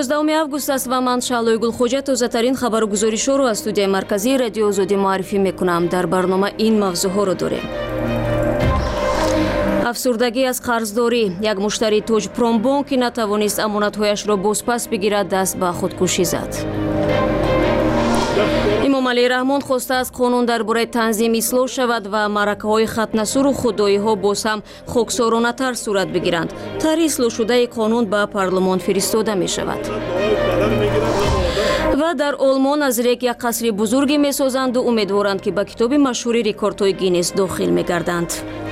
11 август аст ва ман Шаълои Гулхоҷа тозатарин хабаргузоришҳоро аз студияи марказии радио Озодӣ муаррифӣ мекунам. Дар барнома ин мавзӯъҳоро дорем. афсурдагӣ аз қарздорӣ. Як муштарии Тоҷпромбонк ки натавонист амонатҳояшро бозпас бигирад, даст ба худкушӣ зад. Эмомалии Раҳмон хостааст қонун дар бораи танзим ислоҳ шавад ва маъракаҳои хатнасуру худоиҳо боз ҳам хоксоронатар сурат бигиранд. Тарҳи ислоҳшудаи қонун ба парлумон фиристода мешавад. ва дар Олмон аз рек як қасри бузургӣ месозанду умедворанд ки ба китоби машҳури рекордҳои Гиннес дохил мегарданд.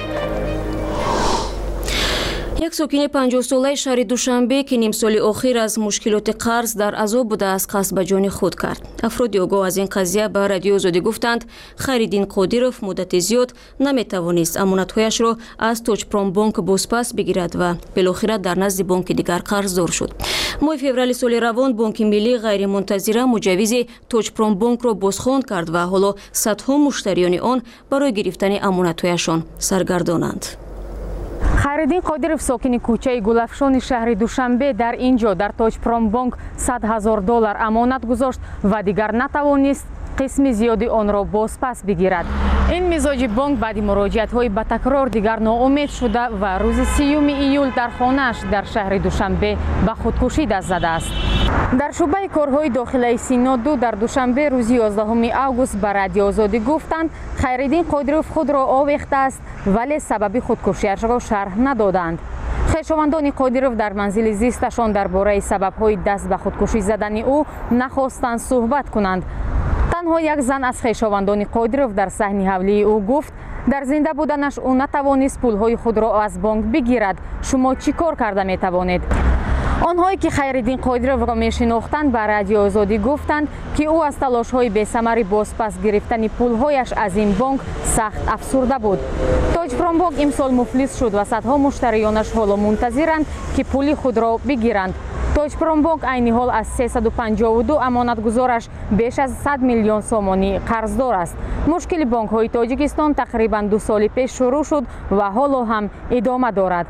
Як сокини 50-солаи шаҳри Душанбе ки нимсоли охир аз мушкилоти қарз дар азоб будааст, қасд ба ҷони худ кард. Афроди огоҳ аз ин қазия ба радио Озодӣ гуфтанд Хайриддин Қодиров муддати зиёд наметавонист амонатҳояшро аз Тоҷпромбонк бозпас бигирад ва белохира дар назди бонки дигар қарздор шуд. моҳи феврали соли равон Бонки Миллӣ ғайримунтазира муҷаввизи Тоҷпромбонкро бозхонд кард ва ҳоло садҳо муштариони он барои гирифтани амонатҳояшон саргардонанд. Хайриддин Қодиров сокини кӯчаи Гулафшони шаҳри Душанбе дар ин ҷо дар Тоҷпромбонк $100,000 амонат гузошт ва дигар натавонист қисми зиёди онро бозпас бигирад. ин мизоҷи бонк баъди муроҷиатҳои ба такрор дигар ноумед шуда ва рӯзи 30 июл дар хонааш дар шаҳри Душанбе ба худкушӣ даст задааст. дар шӯъбаи корҳои дохилаи Синоду дар Душанбе рӯзи 11 август ба радио Озодӣ гуфтанд Хайриддин Қодиров худро овехтааст, вале сабаби худкушиашро шарҳ надоданд. хешовандони Қодиров дар манзили зисташон дар бораи сабабҳои даст ба худкушӣ задани ӯ нахостанд суҳбат кунанд. танҳо як зан аз хешовандони Қодиров дар саҳни ҳавлии ӯ гуфт дар зинда буданаш ӯ натавонист пулҳои худро аз бонк бигирад. шумо чӣ кор карда метавонед? онҳое ки Хайриддин Қодировро мешинохтанд ба радио Озодӣ гуфтанд ки ӯ аз талошҳои бесамари бозпас гирифтани пулҳояш аз ин бонк сахт афсурда буд. Тоҷпромбонк имсол муфлис шуд ва садҳо муштарионаш ҳоло мунтазиранд ки пули худро бигиранд. Тоҷпромбонк айни ҳол аз 352 амонатгузораш беш аз 100 миллион сомонӣ қарздор аст. мушкили бонкҳои Тоҷикистон тақрибан 2 соли пеш шурӯъ шуд ва ҳоло ҳам идома дорад.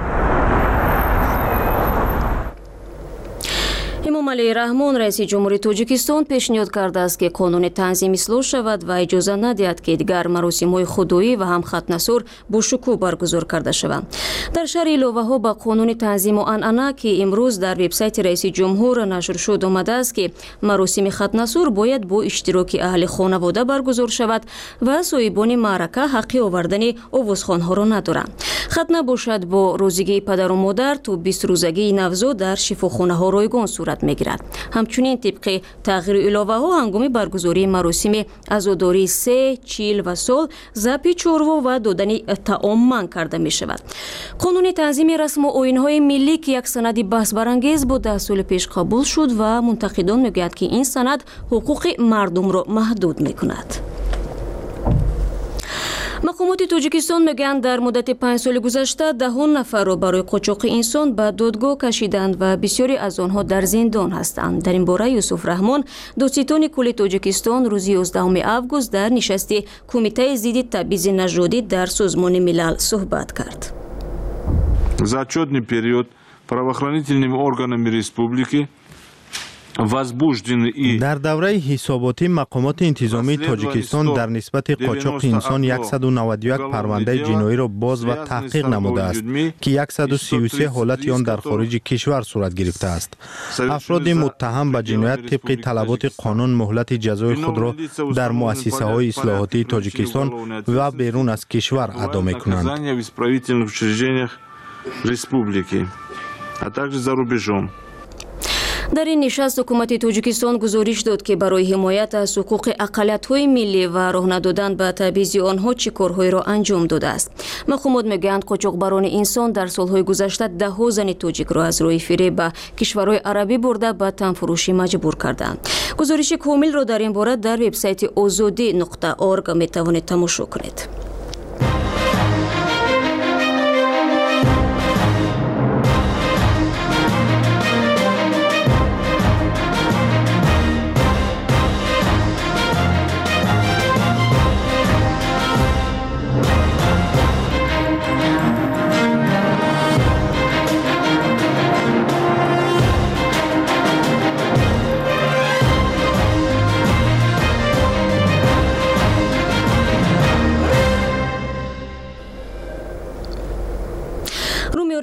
Эмомалии Раҳмон раиси ҷумҳурии Тоҷикистон пешниҳод кардааст ки қонуни танзим ислоҳ шавад ва иҷоза надиҳад ки дигар маросимҳои худоӣ ва ҳам хатнасур бошукӯҳ баргузор карда шаванд. дар шаҳри иловаҳо ба қонуни танзиму анъана ки имрӯз дар вебсайти раиси ҷумҳур нашр шуд омадааст ки маросими хатнасур бояд бо иштироки аҳли хонавода баргузор шавад ва соҳибони маърака ҳаққи овардани овозхонҳоро надоранд. хатна бошад бо розигии падару модар то 20-рӯзагии навзод дар шифохонаҳо ройгон сурат мегирад. ҳамчунин тибқи тағйири иловаҳо ҳангоми баргузории маросими азодории 3, 40 ва сол запи чорво ва додани таом манъ карда мешавад. қонуни танзими расму оинҳои миллӣ ки як санади баҳсбарангез бо 10 соли пеш қабул шуд ва мунтақидон мегӯянд ки ин санад ҳуқуқи мардумро маҳдуд мекунад. мақомоти Тоҷикистон мегӯянд дар муддати 5 соли гузашта 10 нафарро барои қочоқи инсон ба додгоҳ кашиданд ва бисёре аз онҳо дар зиндон ҳастанд. дар ин бора Юсуф Раҳмон, додситони кулли Тоҷикистон, рӯзи 11 август дар нишасти Кумитаи зидди табъизи нажодӣ дар Созмони Милал суҳбат кард. За отчетный период правоохранительными органами республики дар давраи ҳисоботӣ мақомоти интизомии Тоҷикистон дар нисбати қочоқи инсон 191 парвандаи ҷиноиро боз ва таҳқиқ намудааст ки 133 ҳолати он дар хориҷи кишвар сурат гирифтааст. афроди муттаҳам ба ҷиноят тибқи талаботи қонун муҳлати ҷазои худро дар муассисаҳои ислоҳотии Тоҷикистон ва берун аз кишвар адо мекунанд. дар ин нишаст ҳукумати Тоҷикистон гузориш дод ки барои ҳимоят аз ҳуқуқи ақалиятҳои миллӣ ва роҳ надодан ба табъизи онҳо чӣ корҳоеро анҷом додааст. мақомот мегӯянд қочоқбарони инсон дар солҳои гузашта даҳҳо зани тоҷикро аз рӯи фиреб ба кишварҳои арабӣ бурда ба танфурӯшӣ маҷбур карданд. гузориши комилро дар ин бора дар вебсайти ozodi.org метавонед тамошо кунед.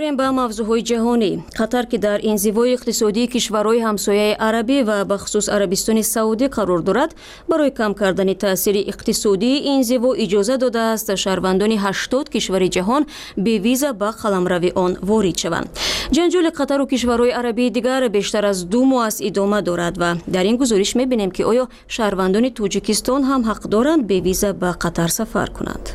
میاریم به موضوعهای جهانی. قطر که در انزوای اقتصادی کشورهای همسایه عربی و به خصوص عربستان سعودی قرار دارد، برای کم کردن تاثیر اقتصادی این انزوا اجازه داده است شهروندان 80 کشور جهان به ویزا به قلمرو آن وارد شوند. جنجال قطر و کشورهای عربی دیگر بیشتر از 2 ماه است ادامه دارد و در این گزارش می‌بینیم که آیا شهروندان تاجیکستان هم حق دارند به ویزا به قطر سفر کنند.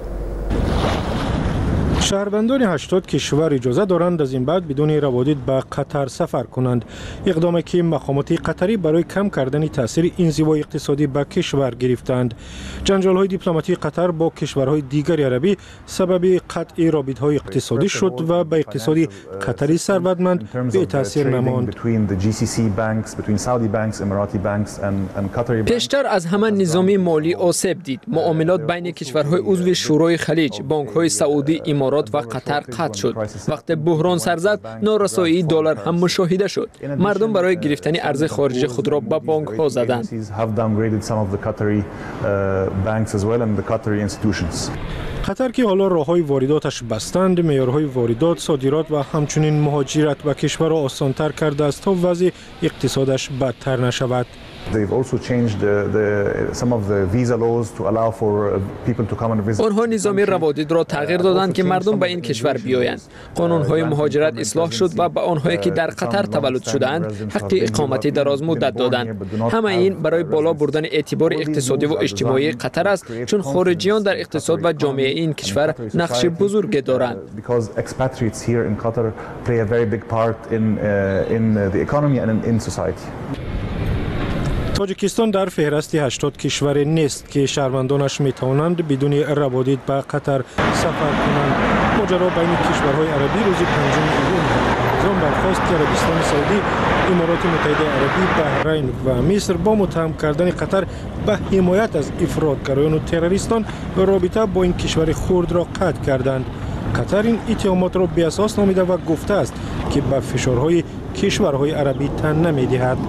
شهروندان 80 کشور اجازه دارند از این بعد بدون روادید به قطر سفر کنند. اقدامی که مقامات قطری برای کم کردن تاثیر انزوای اقتصادی به کشور گرفتند. جنجال‌های دیپلماتی قطر با کشورهای دیگر عربی سبب قطع رابطه‌های اقتصادی شد و به اقتصاد قطری ثروتمند به تاثیر نماند. پیشتر از همان نظام مالی آسیب دید. معاملات بین کشورهای عضو شورای خلیج، بانک‌های سعودی، امارات و قطر قطع شد. وقتی بحران سر زد، نارسایی دلار هم مشاهده شد. مردم برای گرفتن ارز خارجی خود را به بانک ها زدند. قطر که حالا راه‌های وارداتش بستند، معیارهای واردات، صادرات و همچنین مهاجرت به کشور را آسان‌تر کرده است تا وضع اقتصادش بدتر نشود. آنها نظام روادید را تغییر دادند که مردم به این کشور بیایند. قانون‌های مهاجرت اصلاح شد و به آنهایی که در قطر تولد شدند حق اقامتی دراز مدت دادند. همه این برای بالا بردن اعتبار اقتصادی و اجتماعی قطر است، چون خارجیان در اقتصاد و جامعه این کشور نقش بزرگی دارند. تاجیکستان در فهرست 80 کشور نیست که شهروندانش می توانند بدون روادید به قطر سفر کنند. ماجرا بین کشورهای عربی روز 5 ایلول نظام برخاست که عربستان سعودی، امارات متحده عربی، بحرین و مصر با متهم کردن قطر به حمایت از افراطگرایان و تروریستان رابطه با این کشور خرد را قطع کردند. قطر این اتهامات را بی اساس نامیده و گفته است که به فشارهای کشورهای عربی تن نمی‌دهد.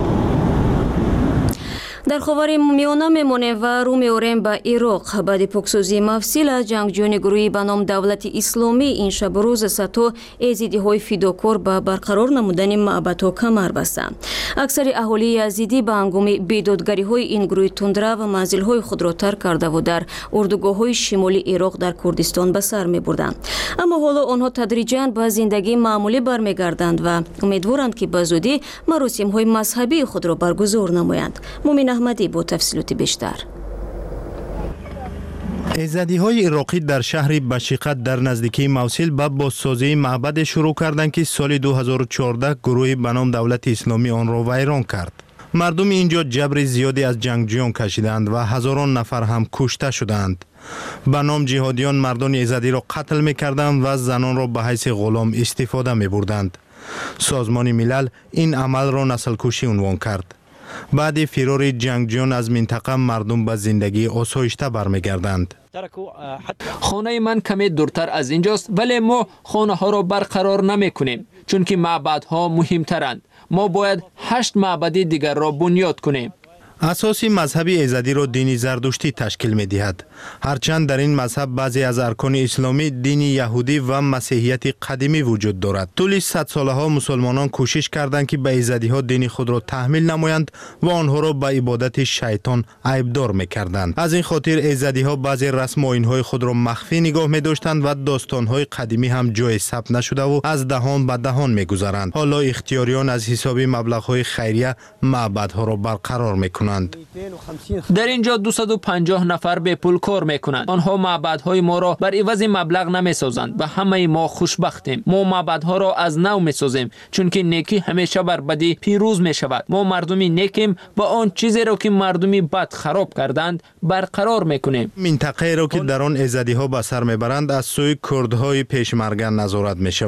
در خاور میانه میمانیم و رو می‌آوریم به عراق. بعد پاکسازی مفصل از جنگجویان گروهی به نام دولت اسلامی، این شب و روز ستا یزیدی‌های فداکار به برقرار نمودن معبدها کمر بستند. اکثر اهالی یزیدی به هنگام بیدادگری‌های این گروه تندرو و منزل‌های خود را ترک کرده و در اردوگاه‌های شمالی عراق در کردستان به سر می‌بردند. اما حالا آنها تدریجاً به زندگی معمولی برمیگردند و امیدوارند که به زودی مراسم‌های مذهبی خود را برگزار نمایند. احمدی با تفصیلات بیشتر. ایزدی‌های عراقی در شهر بشیقت در نزدیکی موصل با بازسازی معبد شروع کردند که سال 2014 گروهی به نام دولت اسلامی آن را ویران کرد. مردم اینجا جبر زیادی از جنگجویان کشیدند و هزاران نفر هم کشته شدند. به نام جهادیان مردان ایزدی را قتل می‌کردند و زنان را به حیث غلام استفاده می‌بردند. سازمان ملل این عمل را نسل‌کشی عنوان کرد. بعد فرار جنگجویان از منطقه مردم به زندگی آسایشته برمیگردند. خانه من کمی دورتر از اینجاست، ولی ما خانه ها را برقرار نمی کنیم چون که معبدها مهمترند. ما باید 8 معبد دیگر را بنیاد کنیم. اساسی مذهبی ایزدی را دین زردشتی تشکیل می دهد. هرچند در این مذهب بعضی از ارکان اسلامی دین یهودی و مسیحیت قدیمی وجود دارد. طول 100 ساله ها مسلمانان کوشش کردند که به ایزدی ها دین خود را تحمیل نمایند و آنها را به عبادت شیطان عیبدار می کردند. از این خاطر ایزدی ها بعضی رسم و آیین های خود را مخفی نگاه می داشتند و داستان های قدیمی هم جای ثبت نشده و از دهان به دهان می گذرند. حالا اختیاریان از حساب مبلغ های خیریه معبدها را برقرار می کنند. در اینجا 250 نفر به پول کار میکنند. آنها معبدهای ما را بر عوض مبلغ نمیسازند و همه ما خوشبختیم. ما معبدها را از نو میسازیم چون که نیکی همیشه بر بدی پیروز میشود. ما مردمی نیکیم و آن چیزی را که مردمی بد خراب کردند برقرار میکنیم. منطقه را که در آن ایزدی ها به سر میبرند از سوی کردهای پیشمرگه نظارت میشوند.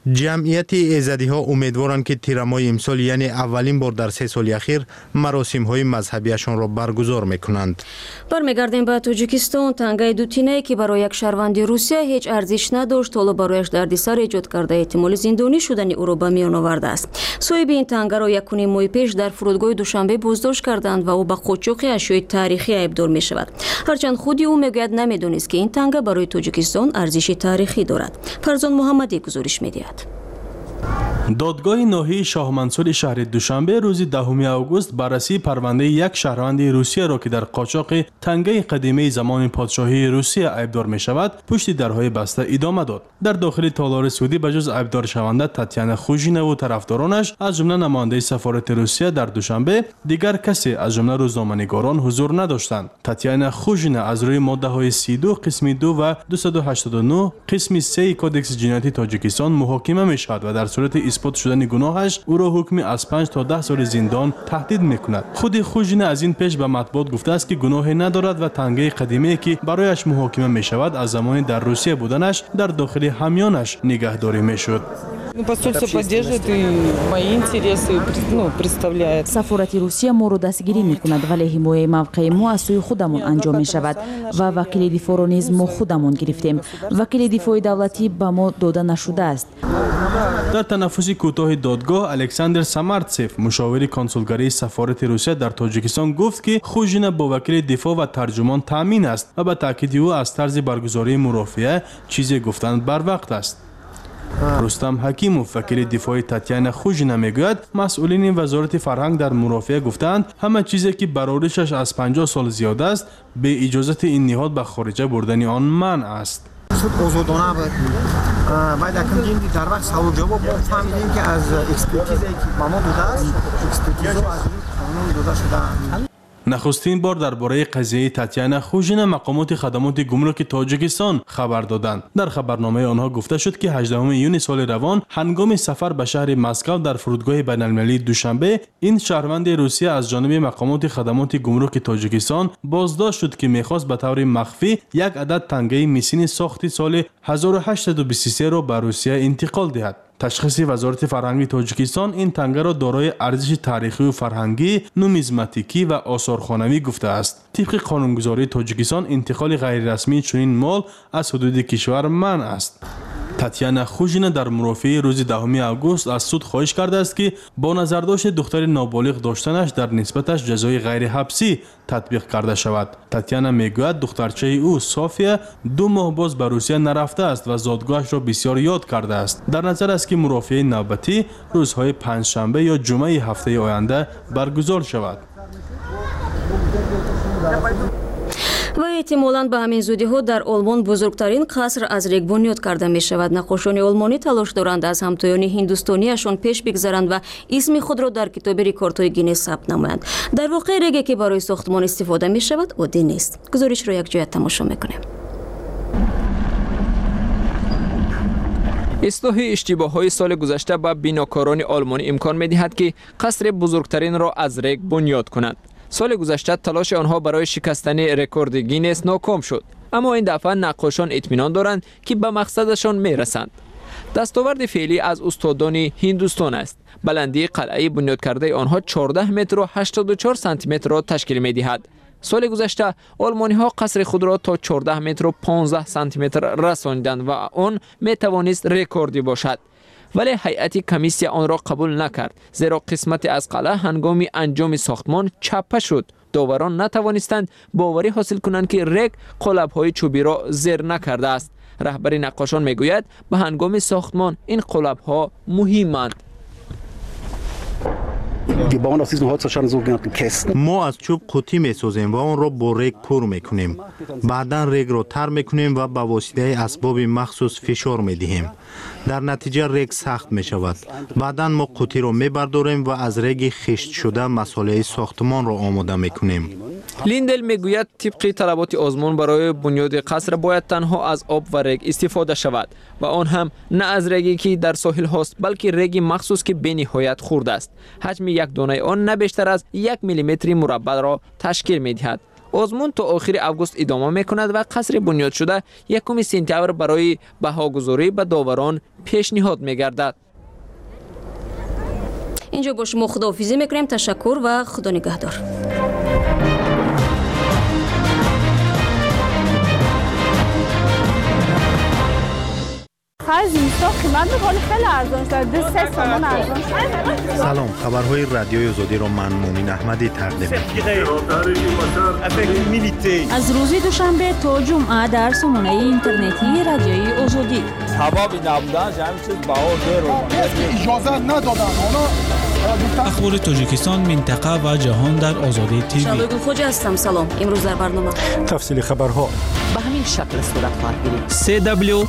جمعیت ایزدی ها امیدوارند که تیرمای امسال یعنی اولین بار در 3 سال اخیر مراسم های مذهبیشان را برگزار میکنند. برمیگردیم به تاجیکستان. تانگای دوتینه که برای یک شهروند روسیه هیچ ارزش نداشت، حالا برایش دردسر ایجاد کرده احتمال زندانی شدن او را به میان آورده است. صاحب این تانگا را 1.5 ماه پیش در فرودگاه دوشنبه بازداشت کردند و او به قاچاق اشیاء تاریخی ایبدار می شود. هرچند خودی او میگوید نمیدونست که این تانگا برای تاجیکستان ارزش تاریخی دارد. فرزان محمدی گزارش میدهد. دادگاه ناحیه شاه منصور شهر دوشنبه روز 10 آگوست بررسی پرونده یک شهروند روسیه را که در قاچاق تانگای قدیمی زمان پادشاهی روسیه ایبدار می شود پشت درهای بسته ادامه داد. در داخل تالار سعودی بجز ایبدار شونده تاتیانا خوژینا و طرفدارانش از جمله نماینده سفارت روسیه در دوشنبه دیگر کسی از جمله روزنامه‌نگاران حضور نداشتند. تاتیانا خوژینا از روی ماده های 32 قسم 2 و 289 قسم 3 کدکس جنایتی تاجیکستان محاکمه می شود و در صورت اثبات شدن گناهش او را حکم از 5 تا 10 سال زندان تهدید میکند. خود خوژینا از این پیش به مطبوعات گفته است که گناهی ندارد و تانگای قدیمی که برایش محاکمه می شود از زمان در روسیه بودنش در داخل همیانش نگهداری میشد. سفارت روسیه ما را دستگیری میکند ولی حمایت موقع ما از سوی خودمون انجام می شود و وکیل دفاع را نیز ما خودمون گرفتیم. وکیل دفاع دولتی به ما داده نشده است. در تنفس کوتاه دادگاه الکساندر سامارتسف مشاور کنسولگری سفارت روسیه در تاجیکستان گفت که خوژینا با وکیل دفاع و ترجمان تامین است و به تاکید او از طرز برگزاری مرافعه چیزی گفتند بر وقت است. رستم حکیموف وکیل دفاع تاتیانا خوژینا میگوید مسئولین وزارت فرهنگ در مرافعه گفتند همه چیزی که برآوردش از 50 سال زیاد است به اجازه این نهاد به خارجه بردن آن منع است. آزادانه بود و یکم در وقت سوال جواب فهمیدیم که از اکسپرتیزی که با ما بوده است اکسپرتیزو از قانون داده شده. نخستین بار درباره قضیه تاتیانا خوژینا مقامات خدمات گمرک تاجیکستان خبر دادند. در خبرنامه آنها گفته شد که 18 یونیو سال روان هنگام سفر به شهر مسکو در فرودگاه بین‌المللی دوشنبه این شهروند روسیه از جانب مقامات خدمات گمرک تاجیکستان بازداشت شد که می‌خواست به طور مخفی یک عدد تانگای میسین ساخت سال 1823 را به روسیه انتقال دهد. تشخیص وزارت فرهنگ تاجیکستان این تانگا را دارای ارزش تاریخی و فرهنگی، نومیزماتیکی و آثارخوانوی گفته است. طبق قانونگذاری تاجیکستان انتقال غیر رسمی چنین مال از حدود کشور منع است. تاتیانا خوژینا در مرافعه روز 10 آگوست از سود خواهش کرده است که با نظرداشت دختر نابالغ داشتنش در نسبتش جزای غیر حبسی تطبیق کرده شود. تاتیانا میگوید دخترچه او صافیه 2 ماه باز به روسیه نرفته است و زادگاهش را بسیار یاد کرده است. در نظر است که مرافعه نوبتی روزهای پنجشنبه یا جمعه هفته آینده برگزار شود. و احتمالاً به همین زودی ها در آلمان بزرگترین قصر از ریگ بنیاد کرده می شود. نقاشان آلمانی تلاش دارند از همتایان هندوستانیشان پیش بگذرند و اسم خود را در کتاب رکوردهای گینس ثبت نمایند. در واقع ریگی که برای ساختمان استفاده می شود عادی نیست. گزارش را یک جای تماشا میکنیم. اصلاح اشتباه‌های سال گذشته به بیناکاران آلمانی امکان می‌دهد که قصر بزرگترین را از ریگ بنیاد کنند. سال گذشته تلاش آنها برای شکستن رکورد گینس ناکام شد، اما این دفعه نقاشان اطمینان دارند که به مقصدشان میرسند. دستاورد فعلی از استادان هندوستان است. بلندی قلعه بنیاد کرده آنها 14 متر و 84 سانتی متر را تشکیل می‌دهد. سال گذشته آلمانی‌ها قصر خود را تا 14 متر و 15 سانتی متر رساندند و آن می‌توانست رکوردی باشد. ولی هیئت کمیسیون آن را قبول نکرد، زیرا قسمت از قلعه هنگام انجام ساختمان چپه شد. داوران نتوانستند باوری حاصل کنند که ریگ قالب‌های چوبی را زیر نکرده است. رهبر نقاشان میگوید به هنگام ساختمان این قالب‌ها مهمند. ما از چوب قوطی می‌سازیم و آن را با ریگ پر می‌کنیم. بعداً ریگ را تر می‌کنیم و با واسطه اسباب مخصوص فشار می‌دهیم. در نتیجه ریگ سخت می‌شود. بعداً ما قوطی را می‌برداریم و از ریگ خشت شده مساله ساختمان را آماده می‌کنیم. لیندل میگوید طبق طلبات آزمون برای بنیاد قصر باید تنها از آب و ریگ استفاده شود و آن هم نه از ریگی که در ساحل هست، بلکه ریگ مخصوص که به نهایت خرد است. حجم یک دانه آن نه بیشتر از 1 میلیمتر مربع را تشکیل می‌دهد. آزمون تا آخر آگوست ادامه میکند و قصر بنیاد شده 1 سپتامبر برای بهاگذاری به داوران پیشنهاد میگردد. اینجا با شما خداحافظی میکنیم. تشکر و خدا نگهدار. سلام، خبرهای رادیوی آزادی را من مومین احمدی تقدیم می‌کنم. از روز دوشنبه تا جمعه در سامانه اینترنتی رادیوی آزادی. اخبار تاجیکستان، منطقه و جهان در آزادی تیوی. شادو خوجا هستم. سلام. امروز در برنامه تفصیل خبرها به همین شکل صورت خواهد گرفت.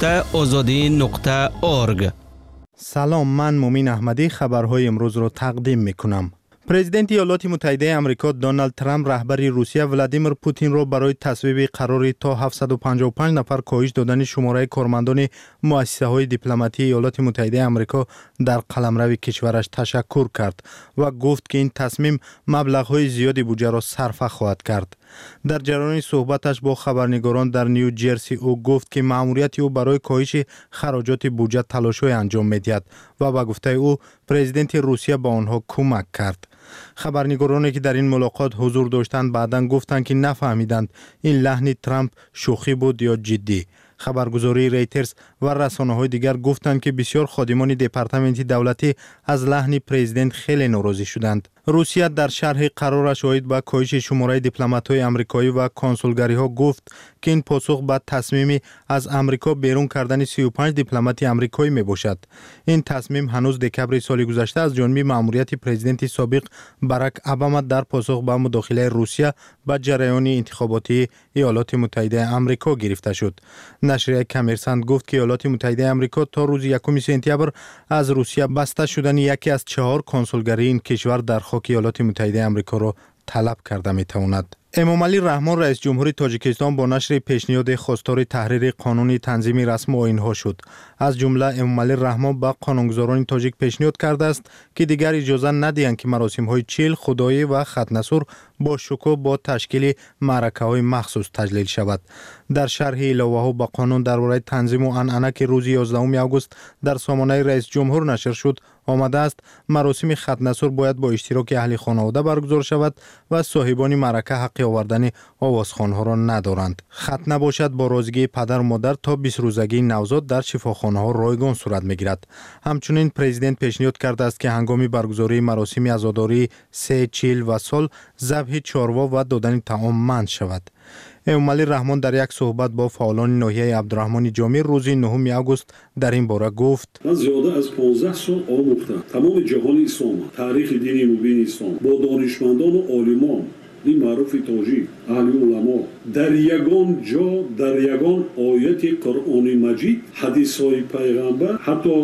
www.azadi.org. سلام، من مومین احمدی خبرهای امروز را تقدیم میکنم. پرزیدنت ایالات متحده آمریکا دونالد ترامپ رهبر روسیه ولادیمیر پوتین را برای تصویب قراری تا 755 نفر کاهش دادن شماره کارمندان مؤسسه‌های دیپلماتی ایالات متحده آمریکا در قلمرو کشورش تشکر کرد و گفت که این تصمیم مبلغ‌های زیادی بودجه را صرف خواهد کرد. در جریان صحبتش با خبرنگاران در نیو جرسی او گفت که مأموریت او برای کاهش خراجات بودجه تلاش‌های انجام می‌دهد و با گفته او پرزیدنت روسیه به آنها کمک کرد. خبرنگارانی که در این ملاقات حضور داشتند بعداً گفتند که نفهمیدند این لحن ترامپ شوخی بود یا جدی. خبرگزاری ریترز و رسانه‌های دیگر گفتند که بسیار خادمان دپارتمنت دولتی از لحن پرزیدنت خیلی ناراضی شدند. روسیه در شرح قرارش آید به کاهش شماره دیپلمات‌های آمریکایی و کنسولگری‌ها گفت که این پاسخ به تصمیم از آمریکا بیرون کردن 35 دیپلمات آمریکایی میباشد. این تصمیم هنوز دکمبر سال گذشته از جانب مأموریت پرزیدنت سابق باراک اوباما در پاسخ به مداخله روسیه به جریان انتخاباتی ایالات متحده آمریکا گرفته شد. نشریه کامرسانت گفت که ایالات متحده آمریکا تا روز 1 سپتامبر از روسیه بسته شدن یکی از 4 کنسولگری این کشور در خاک ایالات متحده آمریکا را طلب کرده میتواند. امامعلی رحمان رئیس جمهور تاجیکستان با نشر پیشنهاد خواستار تحریر قانون تنظیم رسم و آیین‌ها شد. از جمله امامعلی رحمان به قانونگذاران تاجیک پیشنهاد کرده است که دیگر اجازه ندهند که مراسم‌های چیل، خدایی و ختنه‌سور با شکوه با تشکیل معرکه‌های مخصوص تجلیل شود. در شرح علاوه‌ها به قانون درباره تنظیم و عنعنه که روز 11 آگوست در سامانه رئیس جمهور نشر شد آمده است مراسم ختنه‌سور باید با اشتراک اهل خانواده برگزار شود و صاحبان معرکه حق آوردن آوازخوان‌ها را ندارند. ختنه باشد با راضیگی پدر و مادر تا 20 روزگی نوزاد در شفاخانه‌ها رایگان صورت می‌گیرد. همچنین پرزیدنت پیشنهاد کرده است که هنگام برگزاری مراسم عزاداری 3 40 و سال ذبح چاروا و دادن طعام منع شود. امامعلی رحمان در یک صحبت با فعالان ناحیه عبدالرحمن جامی روز 9 آگوست در این باره گفت: من زیاده از 15 سال آموختم تمام جهان اسلام، تاریخ دین مبین اسلام با دانشمندان و عالمان این معروف تاجیک، اهل علما در یگان جا در یگان آیت قرآن مجید، حدیث های پیغمبر، حتی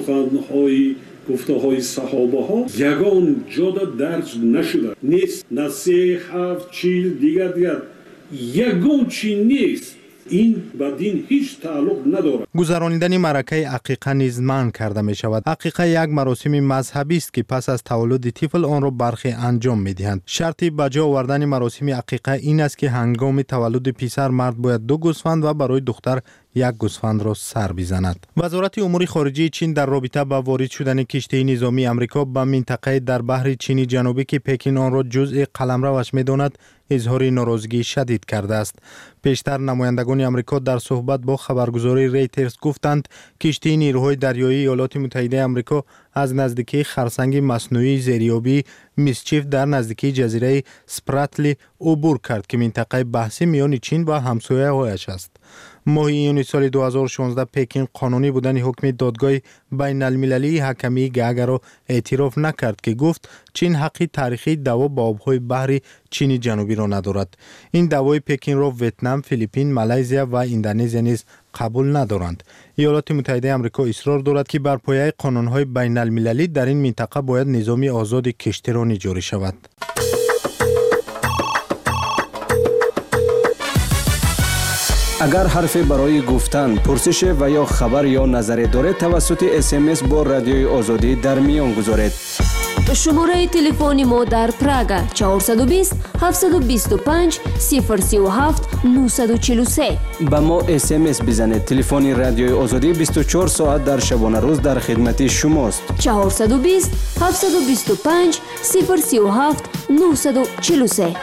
سخنهای گفته های صحابه ها یگان جا درج نشده نیست. نه 3 7 40 دیگر یگان چی نیست. این با دین هیچ تعلق ندارد. گذرانیدن معرکه عقیقه نیز منع کرده می شود. عقیقه یک مراسم مذهبی است که پس از تولد طفل آن را برخی انجام می دهند. شرطی به جا آوردن مراسم عقیقه این است که هنگام تولد پسر مرد باید 2 گوسفند و برای دختر 1 گوسفند را سر بزند. وزارت امور خارجه چین در رابطه با وارد شدن کشتی نظامی آمریکا به منطقه در بحر چینی جنوبی که پکین آن را جزء قلمروش می‌داند اظهار ناراضگی شدید کرده است. پیشتر نمایندگان آمریکا در صحبت با خبرگزاری ریترز گفتند کشتی نیروهای دریایی ایالات متحده آمریکا از نزدیکی خرسنگ مصنوعی زیریابی میسچیف در نزدیکی جزیره سپراتلی عبور کرد که منطقه بحثی میان چین و همسایه‌هایش است. ماه ایون سال 2016 پکین قانونی بودن حکم دادگاه بین المللی حکمی گاگا را اعتراف نکرد که گفت چین حقی تاریخی دعوا با آبهای بحر چینی جنوبی را ندارد. این دعوای پکین را ویتنام، فیلیپین، مالزیا و اندونزیا نیز قبول ندارند. ایالات متحده آمریکا اصرار دارد که بر پایه قانون‌های بین المللی در این منطقه باید نظام آزاد کشتیرانی جاری شود. اگر حرفی برای گفتن، پرسش و یا خبر یا نظری دارید توسط SMS با رادیوی آزادی در میان گذارید. شماره تلفن ما در پراگ 420 725 037 943. با ما SMS بزنید. تلفن رادیوی آزادی 24 ساعت در شبانه روز در خدمت شماست. 420 725 037 943.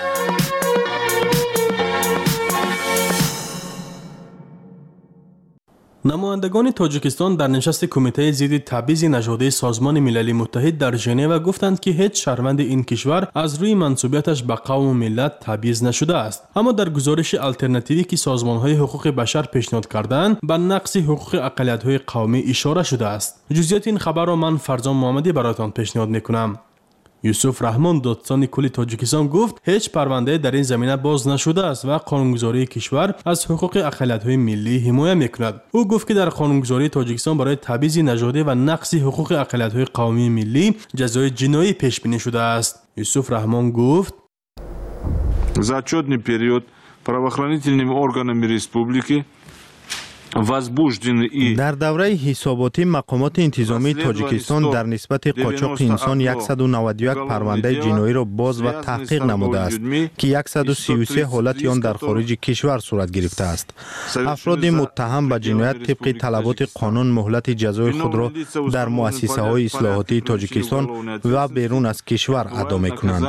نمایندگان تاجیکستان در نشست کمیته ضد تبعیض نژادی سازمان ملل متحد در ژنو گفتند که هیچ شهروند این کشور از روی منسوبیتش به قوم و ملت تبعیض نشده است. اما در گزارش آلترناتیوی که سازمان‌های حقوق بشر پیشنهاد کردند به نقض حقوق اقلیت‌های قومی اشاره شده است. جزئیات این خبر را من فرزان محمدی برایتان پیشنهاد می‌کنم. یوسف رحمان دادستان کل تاجیکستان گفت هیچ پرونده در این زمینه باز نشده است و قانونگذاری کشور از حقوق اقلیت‌های ملی حمایت می‌کند. او گفت که در قانونگذاری تاجیکستان برای تبعیض نژادی و نقض حقوق اقلیت‌های قومی ملی جزای جنایی پیش بینی شده است. یوسف رحمان گفت За отчетный период правоохранительными органами республики در دوره حساباتی مقامات انتظامی تاجیکستان در نسبت قاچاق انسان 191 پرونده جنایی را باز و تحقیق نموده است که 133 حالت آن در خارج کشور صورت گرفته است. افراد متهم به جنایت طبق طلبات قانون مهلت جزای خود را در مؤسسه های اصلاحاتی تاجیکستان و بیرون از کشور ادا می‌کنند.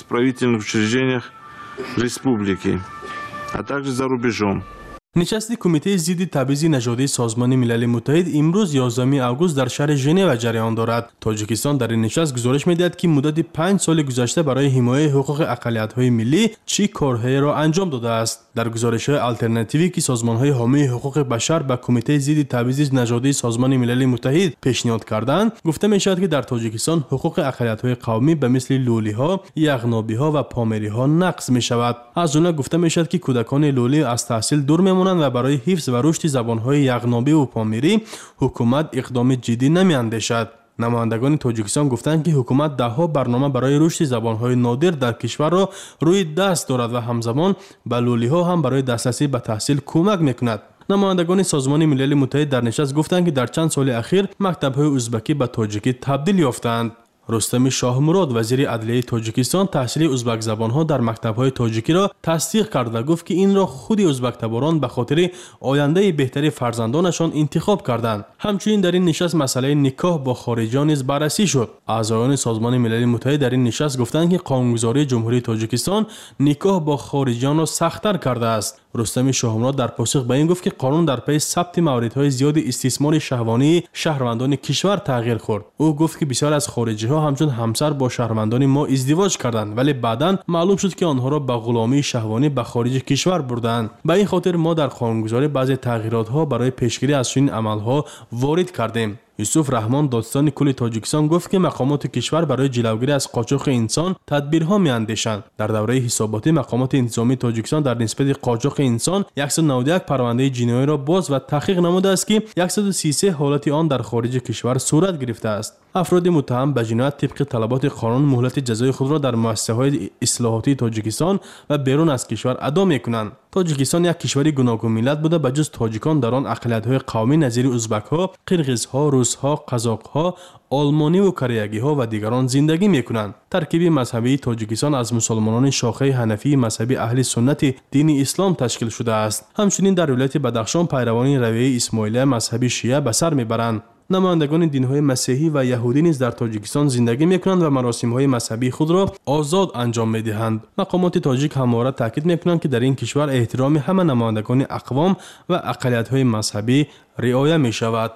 نشست کمیته ضد تبعیض نژادی سازمان ملل متحد امروز 11 آگوست در شهر ژنو جریان دارد. تاجیکستان در این نشست گزارش می‌دهد که مدت 5 سال گذشته برای حمایت حقوق اقلیت‌های ملی چه کارهایی را انجام داده است. در گزارش‌های آلترناتیوی که سازمان‌های حامی حقوق بشر به کمیته ضد تبعیض نژادی سازمان ملل متحد پیشنهاد کردند، گفته می‌شود که در تاجیکستان حقوق اقلیت‌های قومی به مثل لولی‌ها، یغنابی‌ها و پامری‌ها نقض می‌شود. از جمله گفته می‌شود که کودکان لولی از تحصیل دور می‌مانند و برای حفظ و رشد زبان‌های یغنابی و پامیری حکومت اقدام جدی نمی‌اندیشد. نمایندگان تاجیکستان گفتند که حکومت ده‌ها برنامه برای رشد زبان‌های نادر در کشور را روی دست دارد و همزمان به لولی‌ها هم برای دسترسی به تحصیل کمک می‌کند. نمایندگان سازمان ملل متحد در نشست گفتند که در چند سال اخیر مکتب‌های ازبکی به تاجیکی تبدیل یافتند. رستم شاه مراد وزیر عدلیه تاجیکستان تحصیل ازبک زبان‌ها در مکتب‌های تاجیکی را تصدیق کرد و گفت که این را خود ازبک تباران به خاطر آینده بهتری فرزندانشان انتخاب کردند. همچنین در این نشست مسئله نکاح با خارجیان نیز بررسی شد. اعضایان سازمان ملل متحد در این نشست گفتند که قانونگذاری جمهوری تاجیکستان نکاح با خارجیان را سخت‌تر کرده است. رستم شاه مراد در پاسخ به این گفت که قانون در پی ثبت موردهای زیاد استثمار شهوانی شهروندان کشور تغییر خورد. او گفت که بسیار از خارجی‌ها همچون همسر با شهروندان ما ازدواج کردند ولی بعداً معلوم شد که آنها را به غلامی شهوانی به خارج کشور بردند. به این خاطر ما در قانونگذاری بعضی تغییرات‌ها برای پیشگیری از چنین عمل‌ها وارد کردیم. یوسف رحمان دادستان کل تاجیکستان گفت که مقامات کشور برای جلوگیری از قاچاق انسان تدبیرها می‌اندیشند. در دوره حساباتی مقامات انتظامی تاجیکستان در نسبت قاچاق انسان 191 پرونده جنایی را باز و تحقیق نموده است که 133 حالت آن در خارج کشور صورت گرفته است. افراد متهم به جنایت طبق طلبات قانون مهلت جزای خود را در مؤسسه‌های اصلاحاتی تاجیکستان و بیرون از کشور ادا می‌کنند. تاجیکستان یک کشوری گوناگون ملت بوده به جز تاجیکان در آن اقلیت‌های قومی نظیر ازبک‌ها، قرغیزها، روس‌ها، قزاق‌ها، آلمانی و کریگی‌ها و دیگران زندگی می‌کنند. ترکیب مذهبی تاجیکستان از مسلمانان شاخه حنفی مذهبی اهل سنت دین اسلام تشکیل شده است. همچنین در ولایت بدخشان پیروان رویه اسماعیلیه مذهبی شیعه به سر می‌برند. نمایندگان دین‌های مسیحی و یهودی نیز در تاجیکستان زندگی می‌کنند و مراسم‌های مذهبی خود را آزاد انجام می‌دهند. مقامات تاجیک همواره تاکید می‌کنند که در این کشور احترام همه نمایندگان اقوام و اقلیت‌های مذهبی رعایت می‌شود.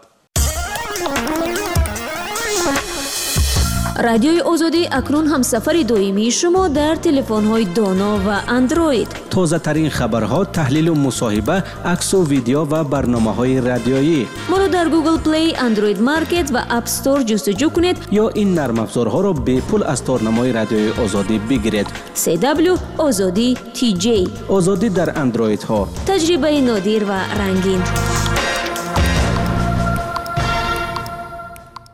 رادیوی آزادی اکنون هم سفر دائمی شما در تلفن‌های دانا و اندروید. تازه ترین خبرها، تحلیل و مصاحبه، عکس و ویدیو و برنامه‌های رادیویی. ما را در گوگل پلی، اندروید مارکت و اپ استور جستجو کنید یا این نرم افزارها را به پول از تارنمای رادیوی آزادی بگیرید. CW آزادی TJ آزادی در اندروید ها. تجربه نادر و رنگین.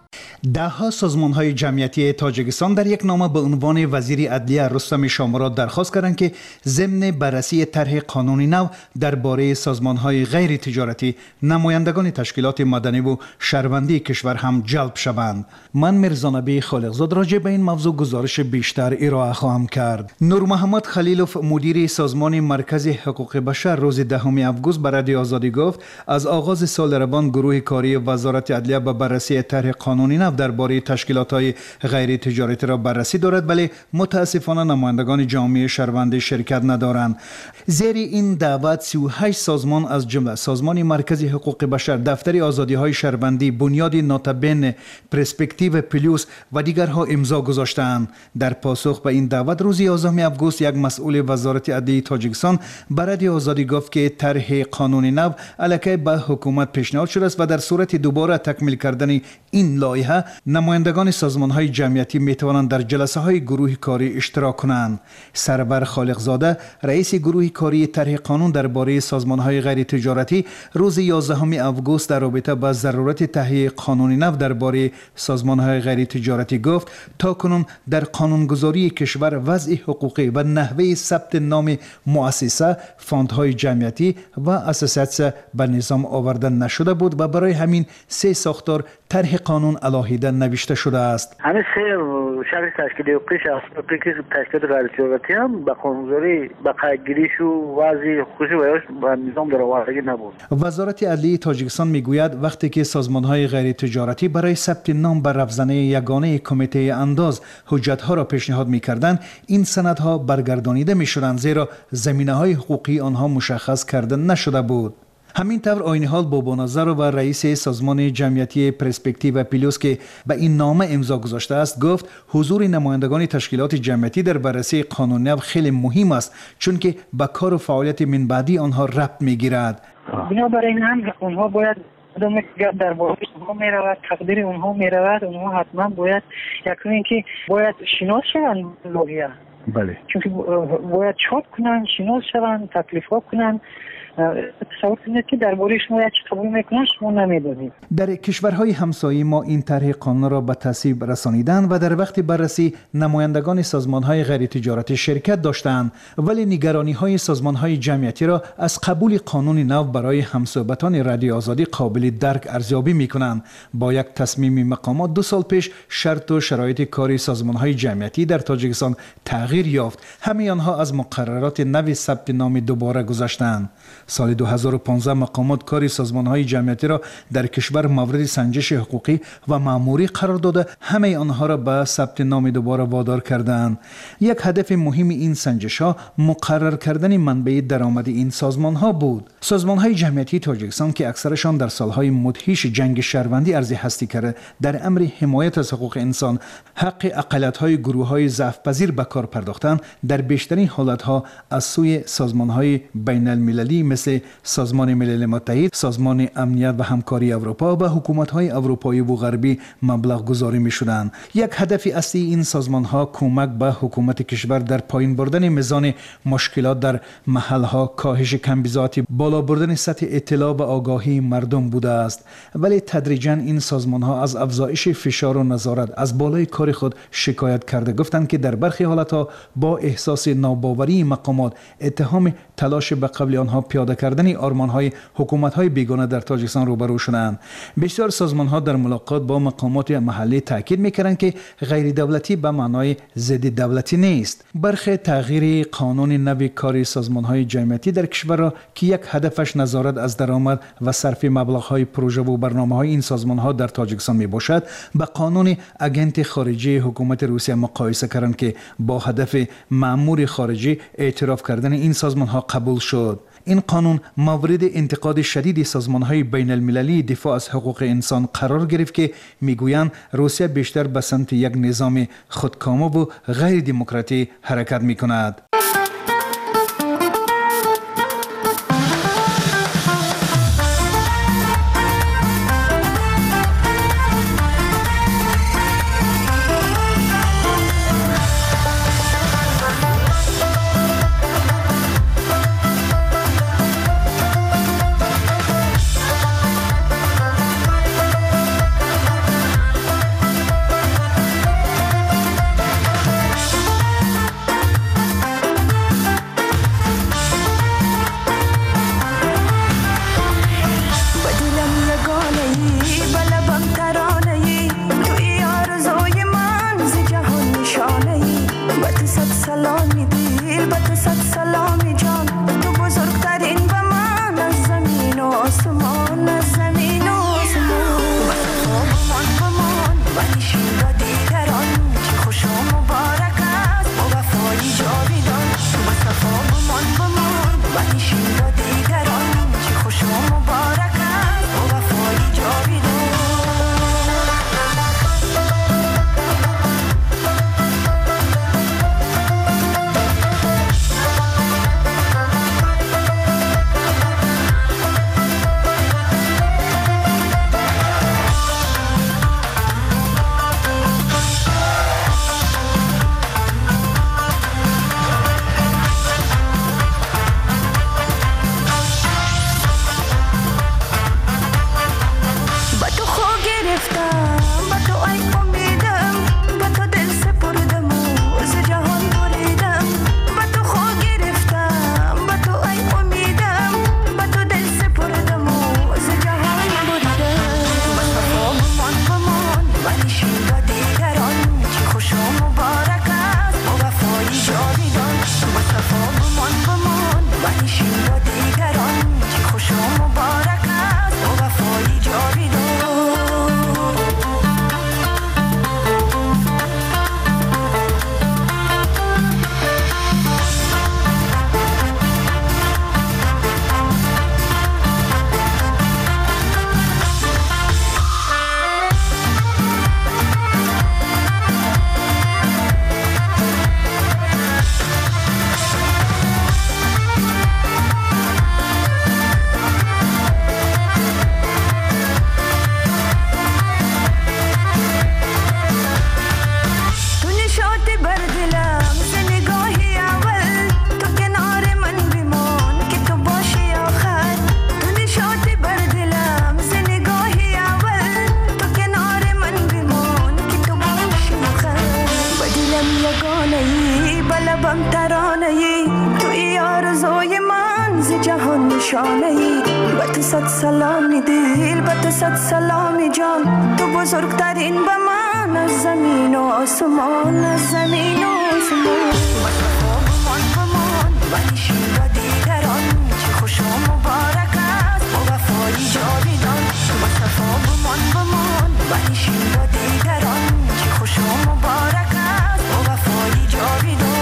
دهها سازمان‌های جمعیتی تاجیکستان در یک نامه به عنوان وزیر عدلیه رستم شامراد درخواست کردند که ضمن بررسی طرح قانونی نو درباره سازمان‌های غیر تجارتی نمایندگان تشکیلات مدنی و شهروندی کشور هم جلب شوند. من میرزانبی خالقزاد راجع به این موضوع گزارش بیشتر ارائه خواهم کرد. نور محمد خلیلوف مدیر سازمان مرکز حقوق بشر روز 10 آگوست به رادیو آزادی گفت از آغاز سال روان گروه کاری وزارت عدلیه به بررسی طرح قانونی نو درباره تشکیلات‌های غیر تجارتی را بررسی دارد، ولی متاسفانه نمایندگان جامعه شهروندی شرکت ندارند. زیر این دعوت 38 سازمان از جمله سازمان مرکز حقوق بشر، دفتر آزادی‌های شهروندی، بنیاد ناتبین، پرسپکتیو پلیوس و دیگرها امضا گذاشتند. در پاسخ به این دعوت روز 11 آگوست یک مسئول وزارت عدلیه تاجیکستان به رادیو آزادی گفت که طرح قانونی نو علیه به حکومت پیشنهاد شده است و در صورت دوباره تکمیل کردن این لایحه نمایندگان سازمان‌های جمعیتی می‌توانند در جلسه‌های گروه کاری اشتراک کنند. سرور خالقزاده رئیس گروه کاری طرح قانون درباره سازمان‌های غیر تجارتی روز 11 آگوست در رابطه با ضرورت تهیه قانونی نو درباره سازمان‌های غیر تجارتی گفت تاکنون در قانونگذاری کشور وضع حقوقی و نحوه ثبت نام مؤسسه، فاندهای جمعیتی و اساسیاسیون به نظام آورده نشده بود و برای همین 3 ساختار طرح قانون علاهیده نوشته شده است. همین 3 شرح تشکیلی حقوقی تشکیلات غیر تجارتی هم به قانونگذاری به قیدگیریش و وضع حقوقی و نظام در آوردگی نبود. وزارت عدلیه تاجیکستان میگوید وقتی که سازمان‌های غیر تجارتی برای ثبت نام بر رفزنه یگانه کمیته انداز حجت‌ها را پیشنهاد می‌کردند، این سندها برگردانیده می‌شدند زیرا زمینه‌های حقوقی آنها مشخص کرده نشده بود. همین طور آینحال بابانظر و رئیس سازمان جمعیتی پرسپکتیو پلیوس که به این نامه امضا گذاشته است گفت حضور نمایندگان تشکیلات جمعیتی در بررسی قانون نو خیلی مهم است چون که به کار و فعالیت من بعدی آنها ربط میگیرد. بنابراین هم اونها باید در باره اونها میرود، تقدیر اونها میرود، اونها حتما باید یکنون که باید شناس شوند لایحه. بله. چون که باید چاپ کنن، شناس شوند، تکلیف ها کنن. تصور کنید که درباره شما یک قبول میکنن شما نمیدونید. در کشورهای همسایه ما این طرح قانون را به تصویب رسانیدن و در وقت بررسی نمایندگان سازمانهای غیر تجارتی شرکت داشتند، ولی نگرانی های سازمانهای جمعیتی را از قبول قانون نو برای همصحبتان رادیو آزادی قابل درک ارزیابی میکنند. با یک تصمیم مقامات 2 سال پیش شرط و شرایط کاری سازمانهای جمعیتی در تاجیکستان تغییر یافت. همه آنها از مقررات نو ثبت نام دوباره گذشتند. سال 2015 مقامات کاری سازمان‌های جمعیتی را در کشور مورد سنجش حقوقی و مأموری قرار داده همه آنها را به ثبت نام دوباره وادار کردند. یک هدف مهم این سنجش‌ها مقرر کردن منبع درآمد این سازمان‌ها بود. سازمان‌های جمعیتی تاجیکستان که اکثرشان در سال‌های مدهیش جنگ شهروندی ارزی هستی کرده در امر حمایت از حقوق انسان، حق اقلیت‌های گروه‌های ضعف‌پذیر به کار پرداختند، در بیشترین حالت‌ها از سوی سازمان‌های بین‌المللی مثل سازمان ملل متحد، سازمان امنیت و همکاری اروپا و حکومت‌های اروپایی و غربی مبلغ گذاری می‌شدند. یک هدف اصلی این سازمان‌ها کمک به حکومت کشور در پایین بردن میزان مشکلات در محل‌ها، کاهش کمبیزاتی، بالا بردن سطح اطلاع و آگاهی مردم بوده است. ولی تدریجاً این سازمان‌ها از افزایش فشار و نظارت از بالای کار خود شکایت کرده، گفتند که در برخی حالت‌ها با احساس ناباوری مقامات، اتهام تلاش به قبل آنها پیاده کردن آرمان‌های حکومت‌های بیگانه در تاجیکستان روبرو شدند. بسیار سازمان‌ها در ملاقات با مقامات محلی تاکید می‌کنند که غیر دولتی به معنای ضد دولتی نیست. برخی تغییر قانون نو کاری سازمان‌های جمعیتی در کشور را که یک هدفش نظارت از درآمد و صرف مبلغ‌های پروژه و برنامه‌های این سازمان‌ها در تاجیکستان میباشد، به قانون اگنت خارجی حکومت روسیه مقایسه کردند که با هدف مأمور خارجی اعتراف کردن این سازمان‌ها قبول شد. این قانون مورد انتقاد شدید سازمان‌های بین‌المللی دفاع از حقوق انسان قرار گرفت که میگویند روسیه بیشتر به سمت یک نظام خودکامه و غیر دموکراتی حرکت می‌کند. به تو صد سلامی دل، به تو صد سلامی جان. تو بزرگترین به من از زمین و آسمان، از زمین و آسمان. مصطفی بمان بنشین با دیگران، چه خوش و مبارک است با وفای جاویدان. مصطفی بمان بنشین با دیگران، چه خوش و مبارک است با وفای جاویدان.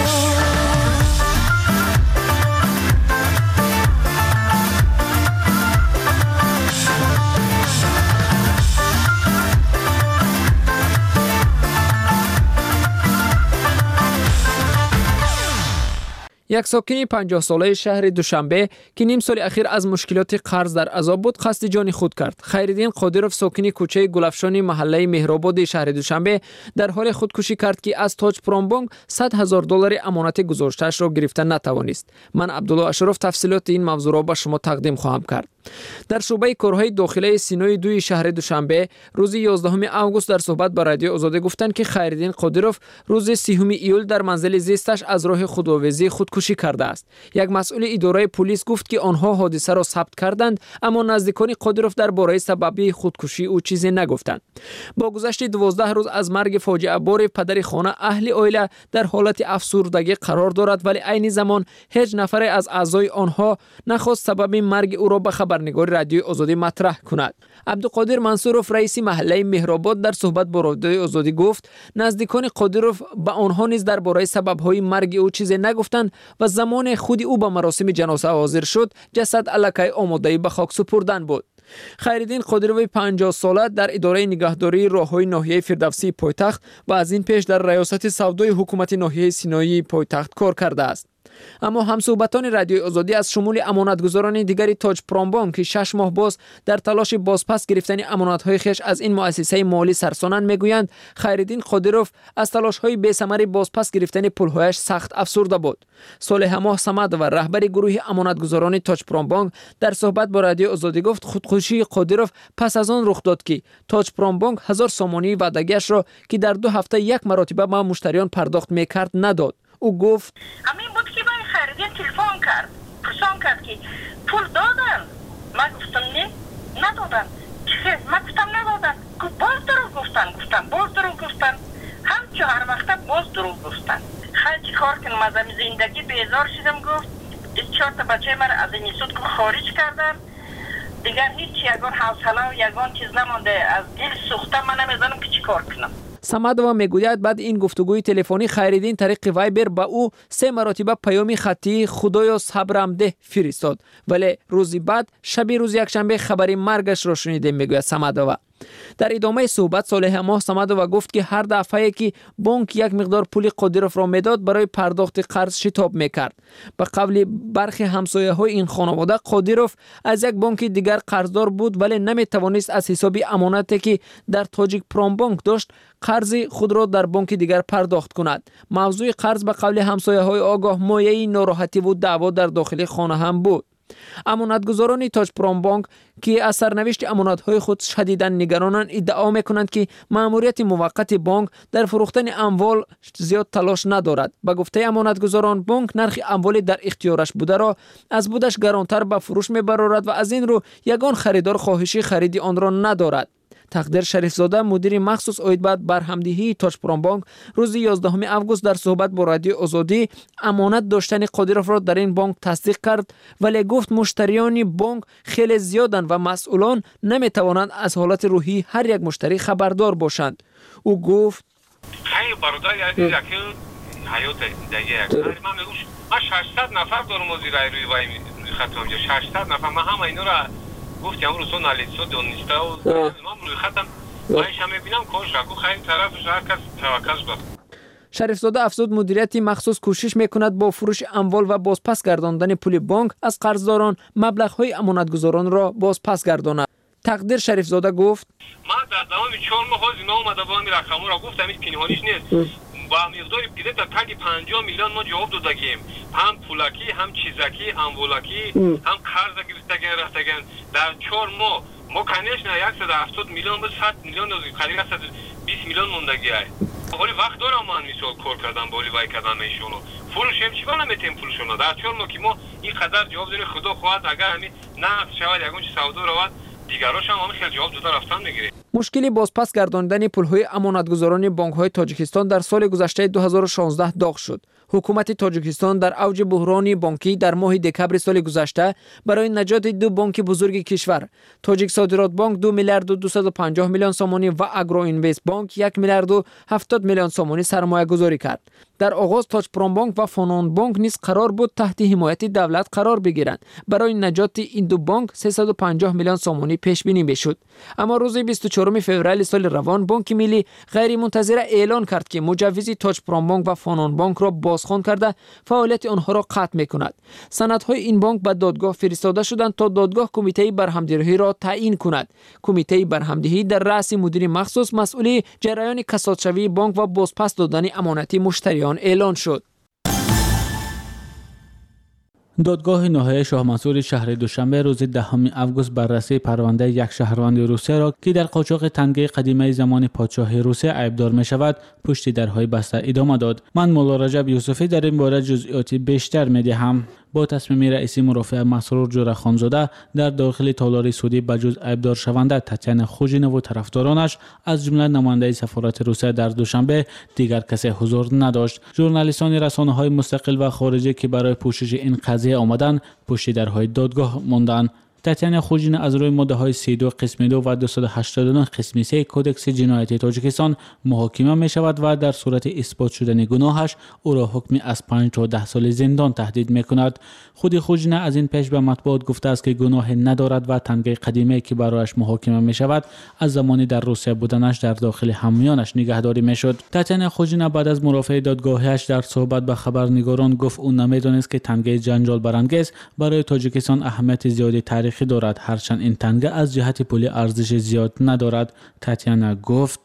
یک ساکن 50 ساله شهر دوشنبه که نیم سال اخیر از مشکلات قرض در عذاب بود قصد جان خود کرد. خیرالدین قادروف ساکن کوچه گلفشانی محله مهرآباد شهر دوشنبه در حال خودکشی کرد که از تاج پرومبانک $100,000 امانت گذاشته‌اش را گرفته نتوانست. من عبدالله اشرف تفصیلات این موضوع را به شما تقدیم خواهم کرد. در شعبه کارهای داخلی سینای 2 شهر دوشنبه روز 11 آگوست در صحبت با رادیو آزادی گفتند که خیرالدین قادروف روز 30 ایول در منزل زیستش از راه خودآویزی خودکشی کرده است. یک مسئول اداره پلیس گفت که آنها حادثه را ثبت کردند، اما نزدیکان قادروف درباره سبب خودکشی او چیزی نگفتند. با گذشت 12 روز از مرگ فاجعه بار پدر خانه، اهل عائله در حالت افسردگی قرار دارد، ولی عین زمان هیچ نفر از اعضای آنها نخواست سبب مرگ او را به خبرنگار رادیو آزادی مطرح کند. عبدالقادر منصوروف رئیس محله مهرآباد در صحبت با رادیو آزادی گفت نزدیکان قادروف به آنها نیز درباره سبب‌های مرگ او چیزی نگفتند و زمان خود او به مراسم جنازه حاضر شد جسد الکی آماده به خاک سپردن بود. خیرالدین قادروف 50 ساله در اداره نگهداری راههای ناحیه فردوسی پایتخت و از این پیش در ریاست سودای حکومت ناحیه سینایی پایتخت کار کرده است. اما همصحبتان رادیو آزادی از شمول امانتگزاران دیگری تاج پرومبانک که 6 ماه باز در تلاش بازپس گرفتن امانت‌های خویش از این مؤسسه مالی سرسانند میگویند خیرالدین قادروف از تلاش‌های بی‌ثمر بازپس گرفتن پول‌هایش سخت افسرده بود. صالح ماه صمد و رهبر گروه امانتگزاران تاج پرومبانک در صحبت با رادیو آزادی گفت خودکشی قادروف پس از آن رخ داد که تاج پرومبانک 1000 سامانی وعده‌اش را که در 2 هفته یک مرتبه به مشتریان پرداخت می‌کرد نداد. او گفت همین بود که من خیرالدین تلفن کرد پرسان کرد که پول دادن. من گفتم نه ندادن. چه؟ من گفتم ندادن. باز دروغ گفتن باز دروغ گفتن. همچه هر وقت باز دروغ گفتن. خیلی کار کنم از این زندگی بیزار شدم. گفت 4 تا بچه من از این سود خارج کردن. دیگر هیچ یگان حوصله و یگان چیز نمانده. از دل سوخته من نمیدانم که چی کار کنم. صمدووا میگوید بعد این گفتگوی تلفنی خیرالدین طریق وایبر به او 3 مرتبه پیام خطی خدایا صبرم ده فرستاد، ولی روزی بعد شب روز یکشنبه خبری مرگش را شنیده میگوید صمدووا. در ادامه صحبت صالح ماه صمدووا گفت که هر دفعه که بانک یک مقدار پول قادروف را میداد برای پرداخت قرض شتاب میکرد. به قول برخی همسایه‌های این خانواده قادروف از یک بانک دیگر قرضدار بود ولی نمیتوانست از حساب امانتی که در تاجیک پرومبانک داشت قرض خود را در بانک دیگر پرداخت کند. موضوع قرض به قول همسایه‌های آگاه مایه ناراحتی و دعوا در داخل خانه هم بود. امانتگزاران تاج پرومبانک که از سرنوشت امانت‌های خود شدیداً نگرانند ادعا می‌کنند که مأموریت موقت بانک در فروختن اموال زیاد تلاش ندارد. به گفته امانتگزاران بانک نرخ اموالی در اختیارش بوده را از بودش گرانتر به فروش می‌برارد و از این رو یگان خریدار خواهشی خرید آن را ندارد. تقدیر شریفزاده مدیر مخصوص عایدبت برهمدهی تاج پرومبانک روز 11 آگوست در صحبت با رادیو آزادی امانت داشتن قادروف را در این بانک تصدیق کرد، ولی گفت مشتریان بانک خیلی زیادند و مسئولان نمیتوانند از حالت روحی هر یک مشتری خبردار باشند. او گفت خیلی برادر یعنی که حیات دیگه من 600 نفر دارم از روی وای خطم 600 نفر من همه اینا را گفتم امروز اون علیسو دونسته و من روی خطم باید هم میبینم کارش راکو خیلی طرفش هر کس توکل بود. شریفزاده افزود مدیریت مخصوص کوشش میکند با فروش اموال و بازپس گرداندن پول بانک از قرضداران مبلغ‌های امانتگزاران را بازپس گرداند. تقدیر شریفزاده گفت من در دوام 4 ماه از اینا اومده با همین رقم‌ها را گفتم این پنهانیش نیست. با مقداری پیده تا تگ 50 میلیون ما جواب دادیم، هم پولکی هم چیزکی اموالکی هم قرض گرفتگان رفتگان در 4 ماه ما کنیش نه 170 میلیون به 100 میلیون قریب 120 میلیون موندگی است. ولی وقت دارم من مثال کار کردم با وای کردم ایشونو فروش هم چی بالا میتیم فروشونو در چون ما که ما این قدر جواب داریم خدا خواهد اگر همین نقد شود یگون چه سودا رود دیگراش هم خیلی جواب داده رفتن میگیره. مشکلی بازپس گرداندن پول‌های امانتگزاران بانک‌های تاجیکستان در سال گذشته 2016 داغ شد. حکومت تاجیکستان در اوج بحران بانکی در ماه دکمبر سال گذشته برای نجات دو بانک بزرگ کشور، تاجیک صادرات بانک 2 میلیارد و 250 میلیون سومانی و اگرو اینوست بانک 1 میلیارد و 70 میلیون سومانی سرمایه گذاری کرد. در آغاز تاج پرام بانک و فونان بانک نیز قرار بود تحت حمایت دولت قرار بگیرند. برای نجات این دو بانک 350 میلیون سومانی پیش بینی میشد. اما روز 24 فوریه سال روان بانک ملی غیر منتظره اعلان کرد که مجوز تاج پرام بانک و فونان بانک را بازخوان کرده فعالیت آنها را قطع میکند. سندهای این بانک به دادگاه فرستاده شدند تا دادگاه کمیته برهمدهی را تعیین کند. کمیته برهمدهی در رأس مدیر مخصوص مسئول جریان کسادشوی بانک و بازپس دادن امانتی مشتریان اعلان شد. دادگاه نهایی شاه منصور شهر دوشنبه روز 10 آگوست بررسی پرونده یک شهروند روسیه را که در قاچاق تنگه قدیمی زمان پادشاهی روسیه عیبدار می شود پشت درهای بسته ادامه داد. من مولا رجب یوسفی در این باره جزئیات بیشتر می دهم. با تصمیم رئیس مرافع مسرور جوره خانزاده در داخل تالار سعودی بجز عیبدار شونده تاتیانا خوجینو و طرفدارانش از جمله نماینده سفارت روسیه در دوشنبه دیگر کسی حضور نداشت. ژورنالیستان رسانه‌های مستقل و خارجی که برای پوشش این قضیه آمدند پشت درهای دادگاه ماندند. تاتیانا خوجینو از روی ماده‌های 32 قسم 2 و 289 قسم 3 کدکس جنایتی تاجیکستان محاکمه می شود و در صورت اثبات شدن گناهش او را حکمی از 5 تا 10 سال زندان تهدید می کند. خود خوجینو از این پیش به مطبوعات گفته است که گناه ندارد و تنگه قدیمی که برایش محاکمه می شود از زمانی در روسیه بودنش در داخل حامیانش نگهداری می شد. تاتیانا خوجینو بعد از مرافعه دادگاهیش در صحبت با خبرنگاران گفت او نمیدانست که تنگه جنجال برانگیز برای تاجیکستان اهمیت زیادی تاریخی دارد، هرچند این تنگه از جهت پولی ارزش زیاد ندارد. تاتیانا گفت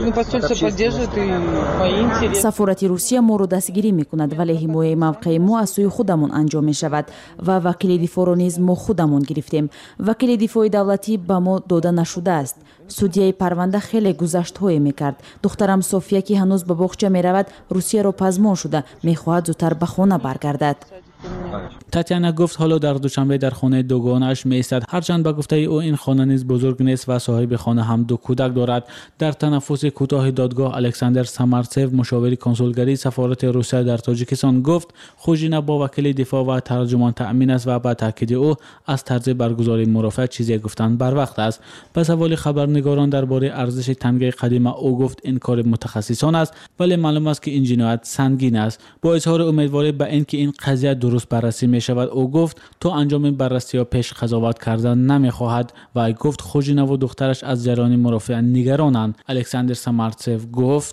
سفارت روسیه ما رو دستگیری میکند ولی حمایت موقع ما از سوی خودمون انجام می شود و وکیل دفاع را نیز ما خودمون گرفتیم. وکیل دفاع دولتی به ما داده نشده است. سودیای پرونده خیلی گذشت‌های میکرد. دخترم صوفیا که هنوز به باغچه میرود روسیه را پزمان شده میخواهد زودتر به خانه برگردد. تاتیانا گفت حالا در دوشنبه در خانه دوگانه‌اش می‌ایستد، هرچند به گفته او این خانه نیز بزرگ نیست و صاحب خانه هم 2 کودک دارد. در تنفس کوتاه دادگاه الکساندر سامارتسف مشاور کنسولگری سفارت روسیه در تاجیکستان گفت خوجینو با وکیل دفاع و ترجمان تأمین است و با تاکید او از طرز برگزاری مرافعه چیزی گفتن بر وقت است. به سوال خبرنگاران درباره ارزش تنگه قدیم او گفت این کار متخصصان است ولی معلوم است که این جنایت سنگین است. با اظهار امیدواری به اینکه این قضیه درست بررسی می شود او گفت تا انجام بررسی ها پیش قضاوت کردن نمی خواهد و گفت خوجینو و دخترش از جریان مرافعه نگرانند. الکساندر سامارتسف گفت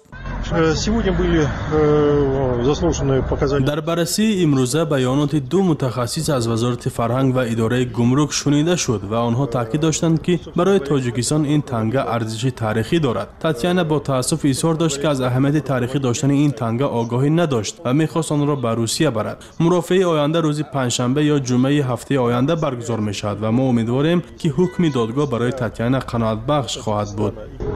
در بررسی امروزه بیانات 2 متخصص از وزارت فرهنگ و اداره گمرک شنیده شد و آنها تاکید داشتند که برای تاجیکستان این تنگه ارزش تاریخی دارد. تاتیانا با تأسف اظهار داشت که از اهمیت تاریخی داشتن این تنگه آگاهی نداشت و می‌خواست آن را به روسیه برد. مرافعه آینده روز پنجشنبه یا جمعه هفته آینده برگزار می شود و ما امیدواریم که حکم دادگاه برای تاتیانا قناعت بخش خواهد بود.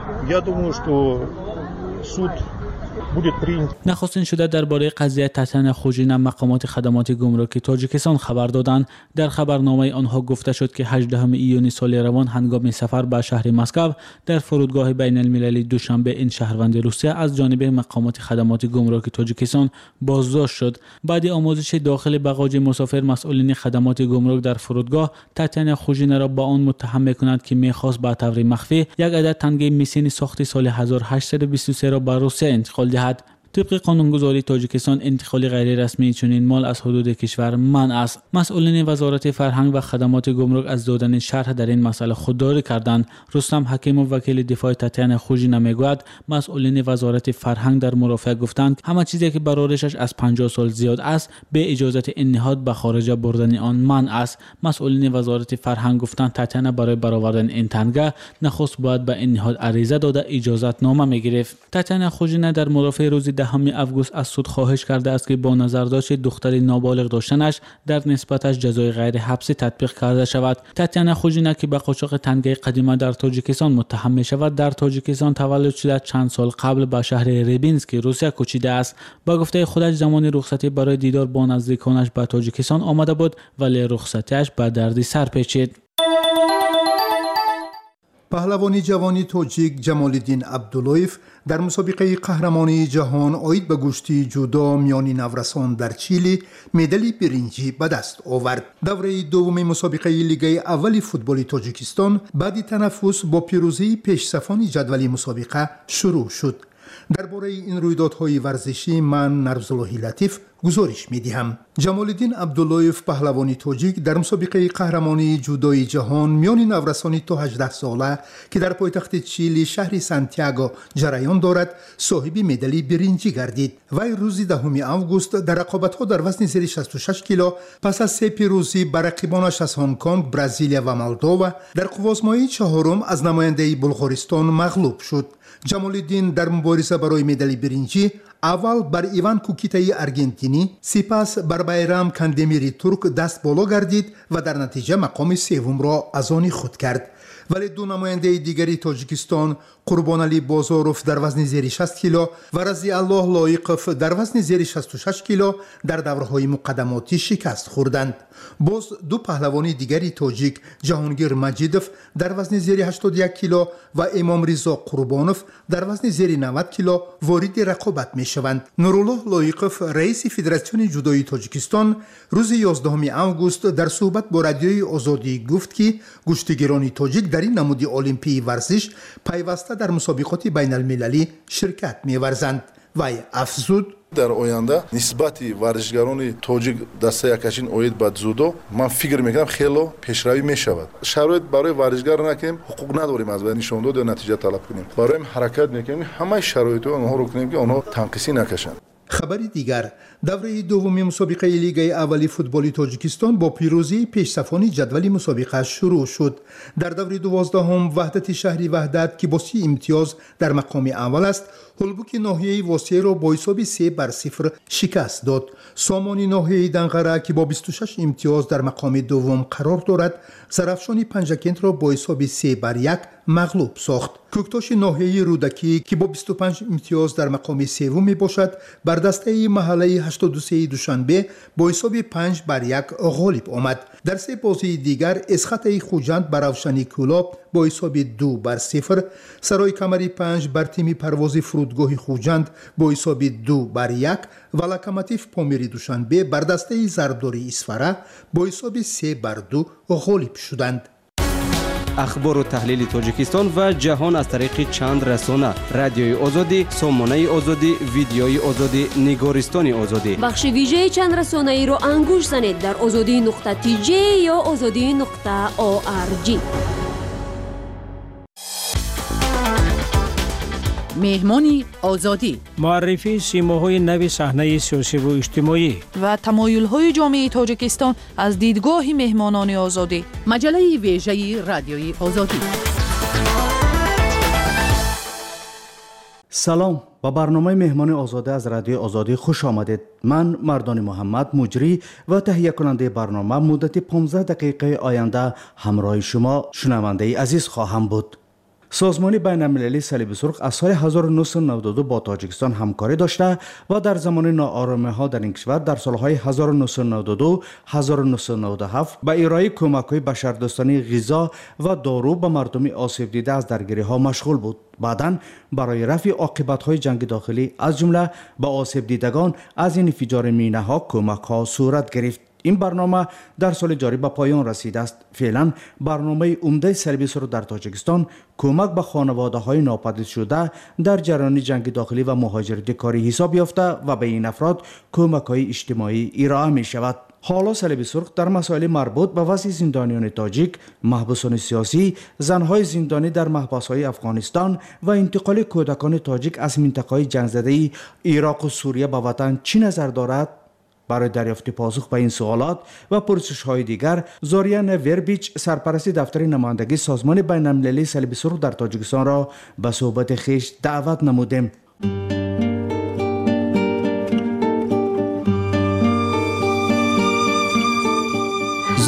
نخستین شده درباره قضیه تاتیانا خوجینو مقامات خدمات گمرکی تاجیکستان خبر دادند. در خبرنامه آنها گفته شد که 18 ایون سال روان هنگام سفر به شهر مسکو در فرودگاه بین المللی دوشنبه این شهروند روسیه از جانب مقامات خدمات گمرکی تاجیکستان بازداشت شد. بعد آموزش داخل باغچه مسافر مسئولین خدمات گمرک در فرودگاه تاتیانا خوجینو را با آن متهم می‌کنند که می‌خواست به طور مخفی یک عدد تنگه میسین ساخت سال 1823 را به روسیه انتقال دهد. طبق قانونگذاری تاجیکستان انتقال غیر رسمی چنین مال از حدود کشور منع است. مسئولین وزارت فرهنگ و خدمات گمرک از دادن شرح در این مسئله خودداری کردند. رستم حکیم و وکیل دفاع تاتیانا خوجینو میگوید مسئولین وزارت فرهنگ در مرافعه گفتند همه چیزی که برآوردش از 50 سال زیاد است به اجازه این نهاد به خارج بردن آن منع است. مسئولین وزارت فرهنگ گفتند تاتیانا برای برآوردن این تنگه نخست باید به این نهاد عریضه داده اجازت نامه میگرفت. تاتیانا خوجینو در مرافعه روز 10 اوگوست از سود خواهش کرده است که با نظرداشت دختر نابالغ داشتنش در نسبتش جزای غیر حبسی تطبیق کرده شود. تاتیانا خوژینا که به قاچاق تنگه قدیمه در تاجیکستان متهم می شود، در تاجیکستان تولد شده، چند سال قبل به شهر ریبینسک روسیه کوچیده است. با گفته خودش زمان رخصتی برای دیدار با نزدیکانش به تاجیکستان آمده بود، ولی رخصتیش به دردی سر پیچید. پهلوانی جوانی تاجیک جمالالدین عبداللویف در مسابقه قهرمانی جهان آید به گشتی جودو میانی نورسان در چیلی مدال برنجی به دست آورد. دوره دوم مسابقه لیگ اول فوتبال تاجیکستان بعد تنفس با پیروزی پیشصفان جدول مسابقه شروع شد. درباره این رویدادهای ورزشی من نرزاللهی لطیف گزارش می‌دهم. جمالالدین عبداللویف پهلوانی تاجیک در مسابقه قهرمانی جودوی جهان میان نورسانی تا 18 ساله که در پایتخت چیلی شهر سانتیاگو جریان دارد صاحب مدال برنجی گردید. وی روز 10 اوگوست در رقابت‌ها در وزن زیر 66 کیلو پس از 3 پیروزی بر رقیبانش از هنگ کنگ، برزیلیا و مولدووا در قوازمایی چهارم از نماینده بلغارستان مغلوب شد. جمالالدین در مبارزه برای مدال برنجی اول بر ایوان کوکیتای ارژنتینی، سپس بر بایرام کاندمیری ترک دست بالا گردید و در نتیجه مقام سوم را از آن خود کرد. ولی دو نماینده دیگری تاجیکستان، قربانعلی بازاروف در وزن زیر 60 کیلو و رضی الله لایقوف در وزن زیر 66 کیلو در دوره‌های مقدماتی شکست خوردند. باز دو پهلوانی دیگری تاجیک، جهانگیر مجیدوف در وزن زیر 81 کیلو و امام رضا قربانوف در وزن زیر 90 کیلو وارد رقابت می‌شوند. نورالله لایقوف رئیس فدراسیون جودوی تاجیکستان روز 11 اوگوست در صحبت با رادیوی آزادی گفت که گشتیگران تاجیک در این نمود المپیایی ورزش پیوسته در مسابقات بین المللی شرکت می‌ورزند. وی افزود: در آینده نسبت ورزشگران تاجیک دسته یکشین اوید به جودو من فکر میکنم خیلی پیشروی میشود. شرایط برای ورزشگر نکنیم، حقوق نداریم از نشان داد و نتیجه طلب کنیم. برای حرکت میکنیم، همه شرایط اونها رو کنیم که اونها تنقیصی نکشند. خبری دیگر، دوره دوم مسابقه لیگ اول فوتبال تاجیکستان با پیروزی پیشصفان جدول مسابقه شروع شد. در دوره 12 وحدت شهری وحدت که با 30 امتیاز در مقام اول است، هولبوک ناحیه واسیه را با حساب 3-0 شکست داد. سامانی ناحیه دنقره که با 26 امتیاز در مقام دوم قرار دارد، زرافشان پنجکند را با حساب 3-1 مغلوب ساخت. کوکتاش ناحیه رودکی که با 25 امتیاز در مقام سوم می باشد، بر دسته محله 83 دوشنبه با حساب 5-1 غالب آمد. در 3 بازی دیگر اسخط خوجند بر روشنی کلاب با حساب 2-0، سرای کمری 5 بر تیم پرواز فرودگاه خوجند با حساب 2-1 و لکماتیف پامیری دوشنبه بر دسته زرداری اسفره با حساب 3-2 غالب شدند. اخبار و تحلیل تاجیکستان و جهان از طریق چند رسانه: رادیوی آزادی، سامانه آزادی، ویدیوی آزادی، نگارستان آزادی. بخش ویژه چند رسانه ای رو انگوش زنید در azadi.tj یا azadi.org. مهمانی آزادی، معرفی سیماهای نو صحنه سیاسی و اجتماعی و تمایل‌های جامعه تاجیکستان از دیدگاه مهمانان آزادی. مجله ویژه رادیوی آزادی. سلام، با برنامه مهمان آزاده از رادیو آزادی خوش آمدید. من مردان محمد مجری و تهیه کننده برنامه مدت 15 دقیقه آینده همراه شما شنونده عزیز خواهم بود. سازمان بین المللی صلیب سرخ از سال 1992 با تاجیکستان همکاری داشته و در زمان ناآرامی‌ها در این کشور در سالهای 1992 1997 به ارائه کمک‌های بشردوستانه غذا و دارو به مردم آسیب دیده از درگیری‌ها مشغول بود. بعداً برای رفع عاقبت‌های جنگ داخلی از جمله به آسیب دیدگان از این انفجار مینه‌ها کمک‌ها صورت گرفت. این برنامه در سال جاری به پایان رسیده است. فعلا برنامه عمده صلیب سرخ در تاجیکستان کمک به خانواده‌های ناپدید شده در جریان جنگ داخلی و مهاجرت کاری حساب یافته و به این افراد کمک‌های اجتماعی ارائه می شود. حالا صلیب سرخ در مسائل مربوط به وضع زندانیان تاجیک، محبوسان سیاسی، زنهای زندانی در محبس‌های افغانستان و انتقال کودکان تاجیک از منطقه‌های جنگ‌زده عراق و سوریه به وطن چی نظر دارد؟ برای دریافت پاسخ به این سوالات و پرسش‌های دیگر، زوریان وربیچ سرپرست دفتر نمایندگی سازمان بین المللی صلیب سرخ در تاجیکستان را به صحبت خویش دعوت نمودیم.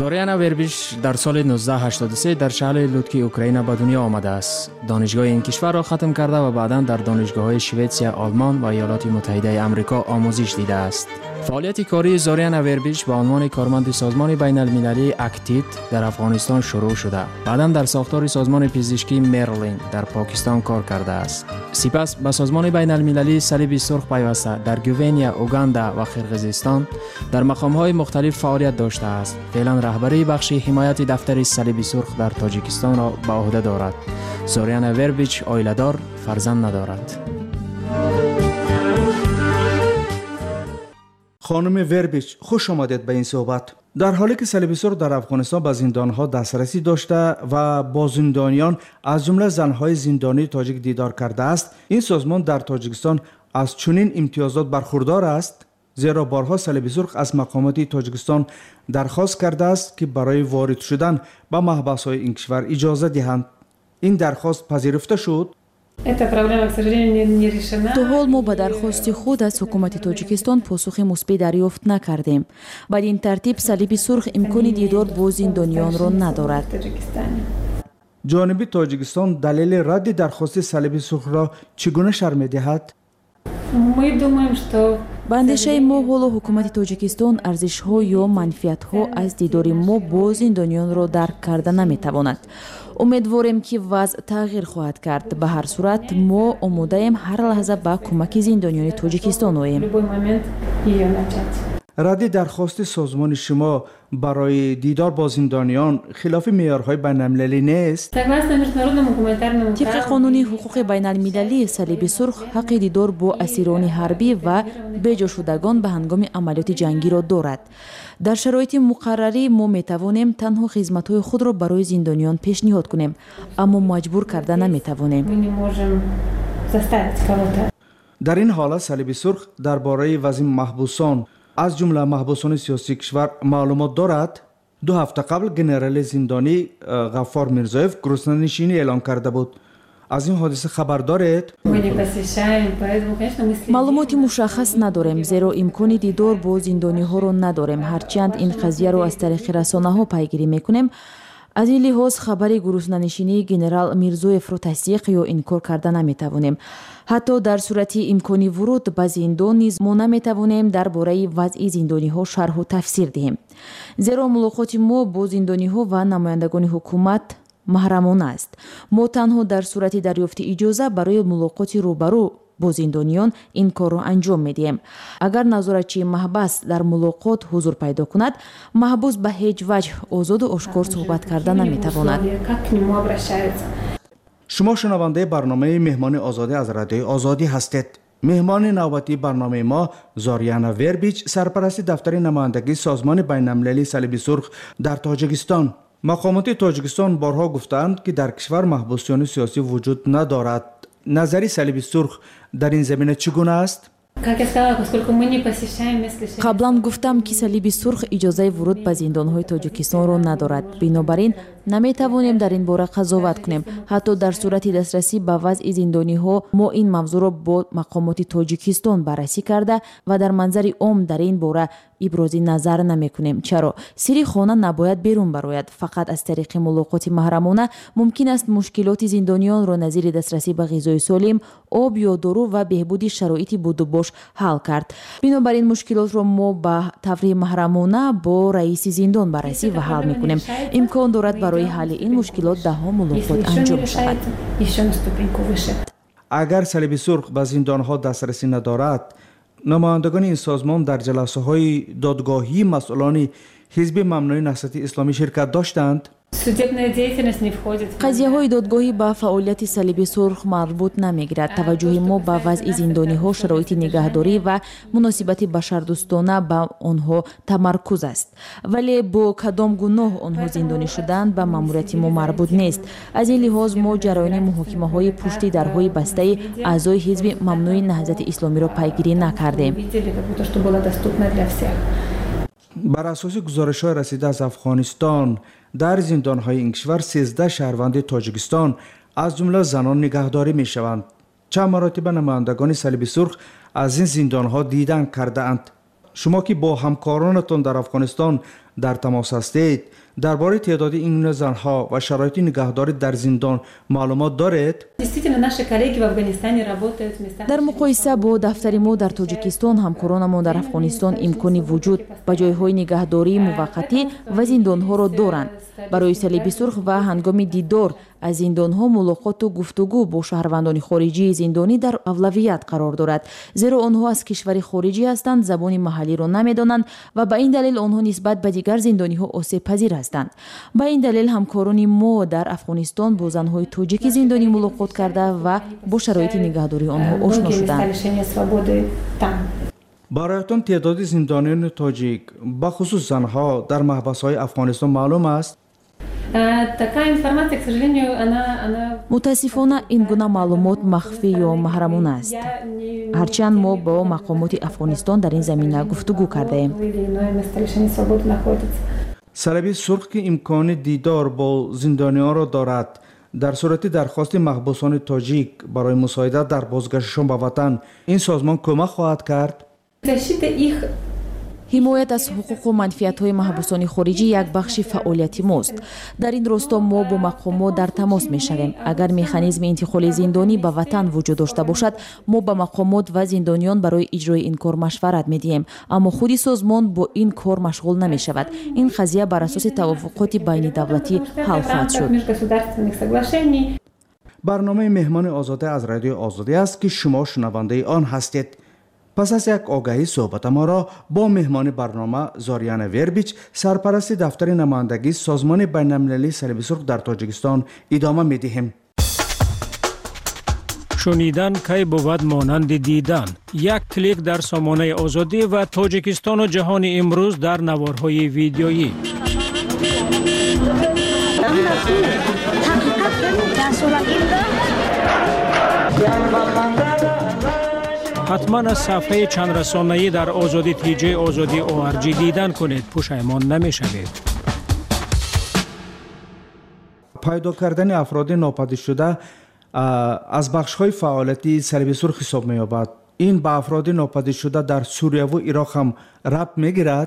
زوریانا وربیش در سال 1983 در شهر لودکی اوکراین به دنیا آمده است. دانشگاه این کشور را ختم کرده و بعداً در دانشگاه‌های سوئیسرا، آلمان و ایالات متحده آمریکا آموزش دیده است. فعالیت کاری زوریانا وربیش به عنوان کارمند سازمان بین المللی اکتید در افغانستان شروع شده. بعداً در ساختار سازمان پزشکی مرلین در پاکستان کار کرده است. سپس به سازمان بین المللی صلیب سرخ پیوسته در گوینیا، اوگاندا و قرقیزستان در مقام‌های مختلف فعالیت داشته است. فعلا رهبری بخش حمایت دفتر صلیب سرخ در تاجیکستان را به عهده دارد. زوریانا وربیچ عائله‌دار، فرزند ندارد. خانم وربیچ، خوش آمدید به این صحبت. در حالی که صلیب سرخ در افغانستان به زندانها دسترسی داشته و با زندانیان از جمله زنهای زندانی تاجیک دیدار کرده است، این سازمان در تاجیکستان از چنین امتیازات برخوردار است، زیرا بارها صلیب سرخ از مقامات تاجیکستان درخواست کرده است که برای وارد شدن به محبس‌های این کشور اجازه دهند. این درخواست پذیرفته شد. تا حال ما به درخواست خود از حکومت تاجیکستان پاسخ مثبت دریافت نکردیم. بدین ترتیب صلیب سرخ امکان دیدار با زندانیان را ندارد. جانب تاجیکستان دلیل رد درخواست صلیب سرخ را چگونه شرح می‌دهد؟ به اندیشه ما حالا حکومت تاجیکستان ارزش‌ها یا منفعت‌ها از دیدار ما با زندانیان را درک کرده نمی‌تواند. امیدواریم که وضع تغییر خواهد کرد. به هر صورت ما آماده ایم هر لحظه به کمک زندانیان تاجیکستان آییم. رد درخواست سازمان شما برای دیدار با زندانیان خلاف معیارهای بین‌المللی نیست؟ طبق قانون حقوق بین المللی صلیب سرخ حق دیدار با اسیران حربی و بجا شدگان به هنگام عملیات جنگی را دارد. در شرایط مقرری ما می توانیم تنها خدمت‌های خود را برای زندانیان پیشنهاد کنیم، اما مجبور کرده نمی توانیم. در این حالت صلیب سرخ درباره وضع محبوسان از جمله محبوسان سیاسی کشور معلومات دارد. 2 هفته قبل گنرال زندانی غفار میرزایف گرسنه‌نشینی اعلان کرده بود. از این حادثه خبر دارید؟ معلوماتی مشخص نداریم، زیرا امکان دیدار با زندانی ها را نداریم. هرچند این قضیه را از طریق رسانه ها پیگیری میکنیم، از این لحاظ خبری گرسنه‌نشینی گنرال میرزایف را تصدیق یا انکار کرده نمیتوانیم. حتی در صورت امکانی ورود به زندان نیز ما نمیتوانیم درباره وضع زندانی ها شرح و تفسیر دهیم، زیرا ملاقات ما با زندانی ها و نمایندگان حکومت محرمانه است. ما تنها در صورت دریافت اجازه برای ملاقات روبرو با زندانیان این کار را انجام میدیم. اگر نظارتچی محبس در ملاقات حضور پیدا کند، محبوس به هیچ وجه آزاد و آشکار صحبت کرده نمیتواند. شما شنونده برنامه مهمان آزادی از رادیوی آزادی هستید. مهمان نوبتی برنامه ما زوریانا وربیچ، سرپرست دفتر نمایندگی سازمان بین‌المللی صلیب سرخ در تاجیکستان. مقامات تاجیکستان بارها گفتند که در کشور محبوسان سیاسی وجود ندارد. نظری صلیب سرخ در این زمینه چگونه است؟ قبلا گفتم که صلیب سرخ اجازه ورود به زندان‌های تاجیکستان را ندارد. بنابراین نمیتوانیم در این باره قضاوت کنیم. حتی در صورت دسترسی به وضع زندانی‌ها ما این موضوع را با مقامات تاجیکستان بررسی کرده و در منظر عام در این باره ابراز نظر نمی‌کنیم. چرا؟ سری خانه نباید بیرون برآید. فقط از طریق ملاقات محرمانه ممکن است مشکلات زندانیان را نظیر دسترسی به غذای سالم، آب یا دارو و بهبود شرایط بود و باش حل کرد. بنابراین مشکلات را ما به طور محرمانه با رئیس زندان بررسی و حل می‌کنیم. امکان دارد برای حل این مشکلات ده‌ها ملاقات انجام شود. اگر صلیب سرخ به زندان‌ها دسترسی ندارد، نمایندگان این سازمان در جلسه‌های دادگاهی مسئولان حزب ممنوع نهضت اسلامی شرکت داشتند. قضیه های دادگاهی به فعالیت صلیب سرخ مربوط نمیگیرد. توجه ما به وضع زندانی ها، شرایط نگهداری و مناسبت بشردوستانه به آنها تمرکز است، ولی با کدام گناه آنها زندانی شدند به ماموریت ما مربوط نیست. از این لحاظ ما جریان محاکمه های پشت درهای بسته اعضای حزب ممنوع نهضت اسلامی را پیگیری نکردیم. بر اساس گزارش‌های رسیده از افغانستان، در زندان‌های این کشور 13 شهروند تاجیکستان از جمله زنان نگهداری می‌شوند. چند مراتب نمایندگان صلیب سرخ از این زندان‌ها دیدن کرده‌اند. شما که با همکارانتان در افغانستان در تماس هستید. درباره تعداد این زنها و شرایط نگهداری در زندان معلومات دارید؟ در مقایسه با دفتر ما در تاجیکستان، همکارانمان در افغانستان امکانی وجود به جایهای نگهداری موقتی و زندانها را دارند. برای صلیب سرخ و هنگام دیدار از زندانها ملاقات و گفتگو با شهروندان خارجی زندانی در اولویت قرار دارد، زیرا آنها از کشور خارجی هستند، زبان محلی را نمیدانند و به این دلیل آنها نسبت به دیگر زندانی ها آسیب پذیر هستند. به این دلیل همکاران ما در افغانستان با زنهای تاجیک زندانی ملاقات کرده و با شرایط نگهداری آنها آشنا شدند. برایتان تعداد زندانیان تاجیک به خصوص زنها در محبس‌های افغانستان معلوم است؟ متاسفانه این گونه معلومات مخفی یا محرمانه است. هرچند ما با مقامات افغانستان در این زمینه گفتگو کرده ایم. صلیب سرخ که امکان دیدار با زندانیان را دارد، در صورت درخواست محبوسان تاجیک برای مساعدت در بازگشتشان به وطن، این سازمان کمک خواهد کرد؟ حمایت از حقوق و منفعت‌های محبوسان خارجی یک بخش فعالیت ماست. در این راستا ما با مقامات در تماس می‌شویم. اگر مکانیزم انتقال زندانی به وطن وجود داشته باشد، ما با مقامات و زندانیان برای اجرای این کار مشورت می‌دهیم، اما خود سازمان با این کار مشغول نمی‌شود. این قضیه بر اساس توافقات بین دولتی حل خواهد شد. برنامه مهمان آزاده از رادیو آزادی است که شما شنونده آن هستید. پس از یک آگهی صحبت ما را با مهمان برنامه زاریانا وربیچ، سرپرست دفتر نمایندگی سازمان بین‌المللی صلیب سرخ در تاجیکستان ادامه می‌دهیم. شنیدن کی بود مانند دیدن. یک کلیک در سامانه آزادی و تاجیکستان و جهان امروز در نوارهای ویدیویی. حتما از صفحه چند رسانه‌ای در آزادی تیجی آزادی ORG دیدن کنید، پشیمان نمی‌شوید. پیدا کردن افراد ناپدید شده از بخش‌های فعالیتی صلیب سرخ حساب می‌یابد. این به افراد ناپدید شده در سوریه و عراق هم ربط می‌گیرد؟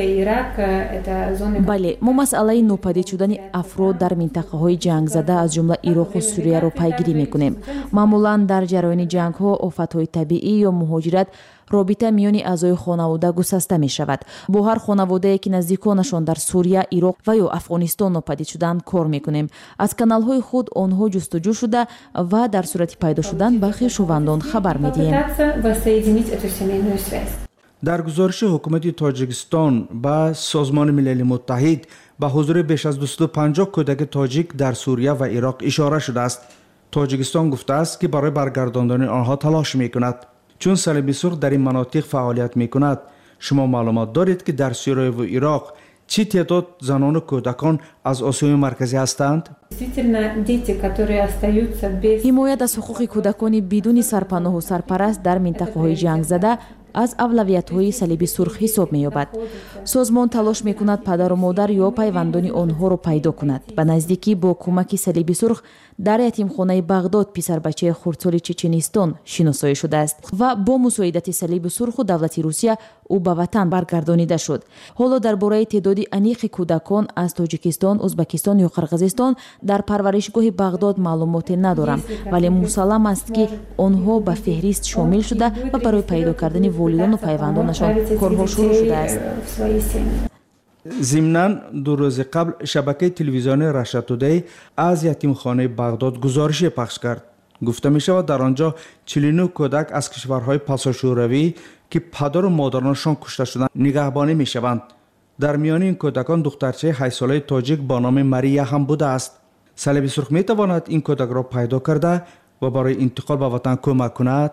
بله، ما مسئله ناپدید شدن افراد در منطقه‌های جنگ زده از جمله عراق و سوریه را پیگیری می‌کنیم. معمولاً در جریان جنگ‌ها، آفت‌های طبیعی یا مهاجرت، رابطه میان اعضای خانواده گسسته می شود. با هر خانواده که نزدیکانشان در سوریه، عراق و یا افغانستان ناپدید شدند کار میکنیم. از کانال های خود آنها جستجو شده و در صورت پیدا شدن به خویشاوندان خبر میدهیم. در گزارش حکومت تاجیکستان به سازمان ملل متحد به حضور بیش از 250 کودک تاجیک در سوریه و عراق اشاره شده است. تاجیکستان گفته است که برای برگرداندن آنها تلاش میکند. چون صلیب سرخ در این مناطق فعالیت می کند، شما معلومات دارید که در سوریه و عراق چی تعداد زنان و کودکان از آسیای مرکزی هستند؟ حمایت از حقوق کودکان بدون سرپناه و سرپرست در منطقه‌های جنگ زده از اولویت‌های صلیب سرخ حساب می‌یابد. سازمان تلاش می‌کند پدر و مادر یا پیوندان آنها را پیدا کند. به نزدیکی با کمک صلیب سرخ در یتیمخانه بغداد پسر بچه خردسال چچنستان شناسایی شده است و با مساعدت صلیب سرخ و دولت روسیه او به وطن برگردانیده شد. حالا درباره تعداد انیق کودکان از تاجیکستان، ازبکستان یا قرقیزستان در پرورشگاه بغداد معلومات ندارم، ولی مسلم است که آنها به فهرست شامل شده و برای پیدا کردن والدان و پیوندانشان کارها شروع شده است. ضمناً دو روز قبل شبکه تلویزیونی رشا تودی از یتیمخانه بغداد گزارش پخش کرد. گفته می شود در آنجا 49 کودک از کشورهای پسا شوروی که پدر و مادرانشان کشته شدند نگهبانی می شوند. در میان این کودکان دخترچه 8 ساله تاجیک با نام ماریا هم بوده است. صلیب سرخ می تواند این کودک را پیدا کرده و برای انتقال به وطن کمک کند؟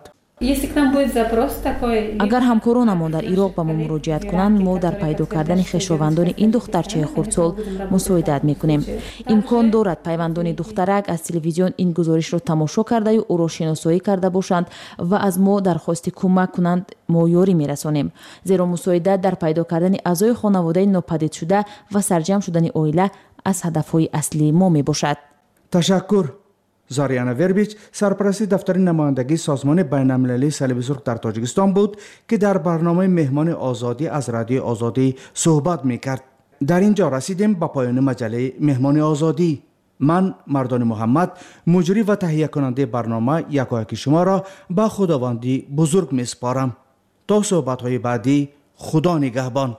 اگر همکارانمان در عراق به ما مراجعت کنند، ما در پیدا کردن خویشاوندان این دخترچه خردسال مساعدت میکنیم. امکان دارد پیوندان دخترک از تلویزیون این گزارش را تماشا کرده یا او را شناسایی کرده باشند و از ما درخواست کمک کنند، ما یاری میرسانیم. زیرا مساعدت در پیدا کردن اعضای خانواده ناپدید شده و سرجم شدن عائله از هدفهای اصلی ما می باشد. تشکر. زاریانا وربیچ، سرپرست دفتر نمایندگی سازمان بین‌المللی صلیب سرخ در تاجیکستان بود که در برنامه مهمان آزادی از رادیو آزادی صحبت می‌کرد. در اینجا رسیدیم به پایان مجله مهمان آزادی. من مردان محمد مجری و تهیه کننده برنامه یکایک شما را به خداوندی بزرگ میسپارم. تا صحبت‌های بعدی، خدا نگهبان.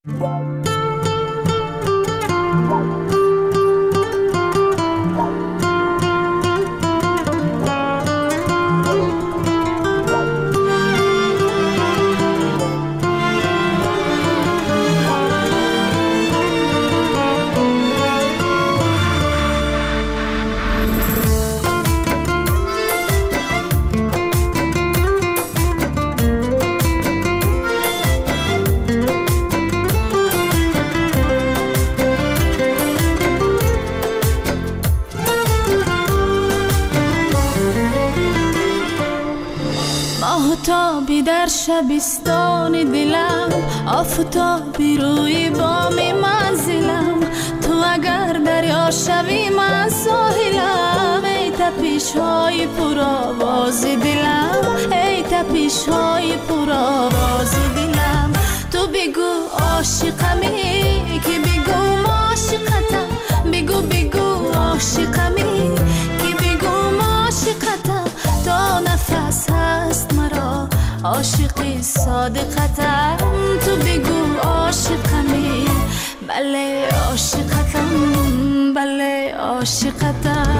آفتابی در شبستان دلم، آفتابی روی بام منزلم، تو اگر دریا شوی من ساحلم. ای تپش های پر آواز دلم، ای تپش های پر آواز دلم. تو بگو عاشقمی که بگو عاشقتم، بگو بگو عاشقمی که بگو عاشقتم. تا نفس هست مرا عاشقی صادقتم، تو بگو عاشقمی. بله عاشقتم، بله عاشقتم.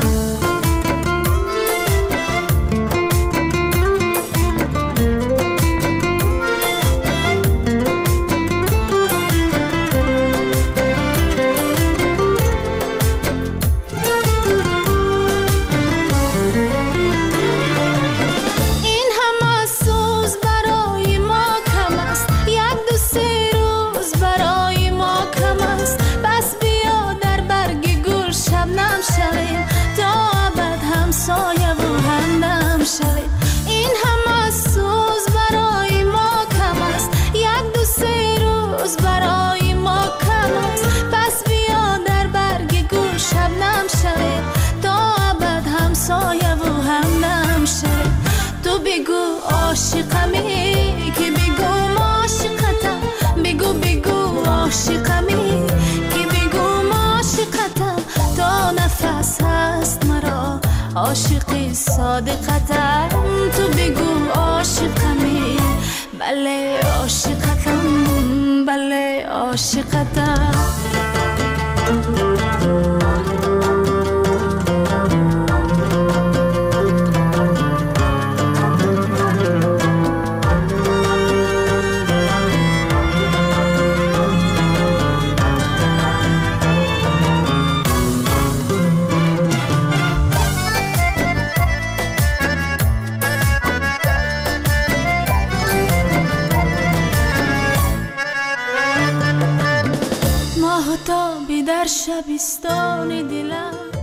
این همه سوز برای ما کم است، یک دو سه روز برای ما کم است. پس بیا در برگ گل شبنم شویم، تا ابد همسایه و همدم شویم. تو بگو عاشقمی که بگو عاشقتم، بگو بگو عاشقمی که بگو عاشقتم. تا نفس هست مرا عاشقی صادقتم، تو بگو عاشقمی. بله عاشقتم، بله عاشقتم. ماهتابی در شبستان دلم.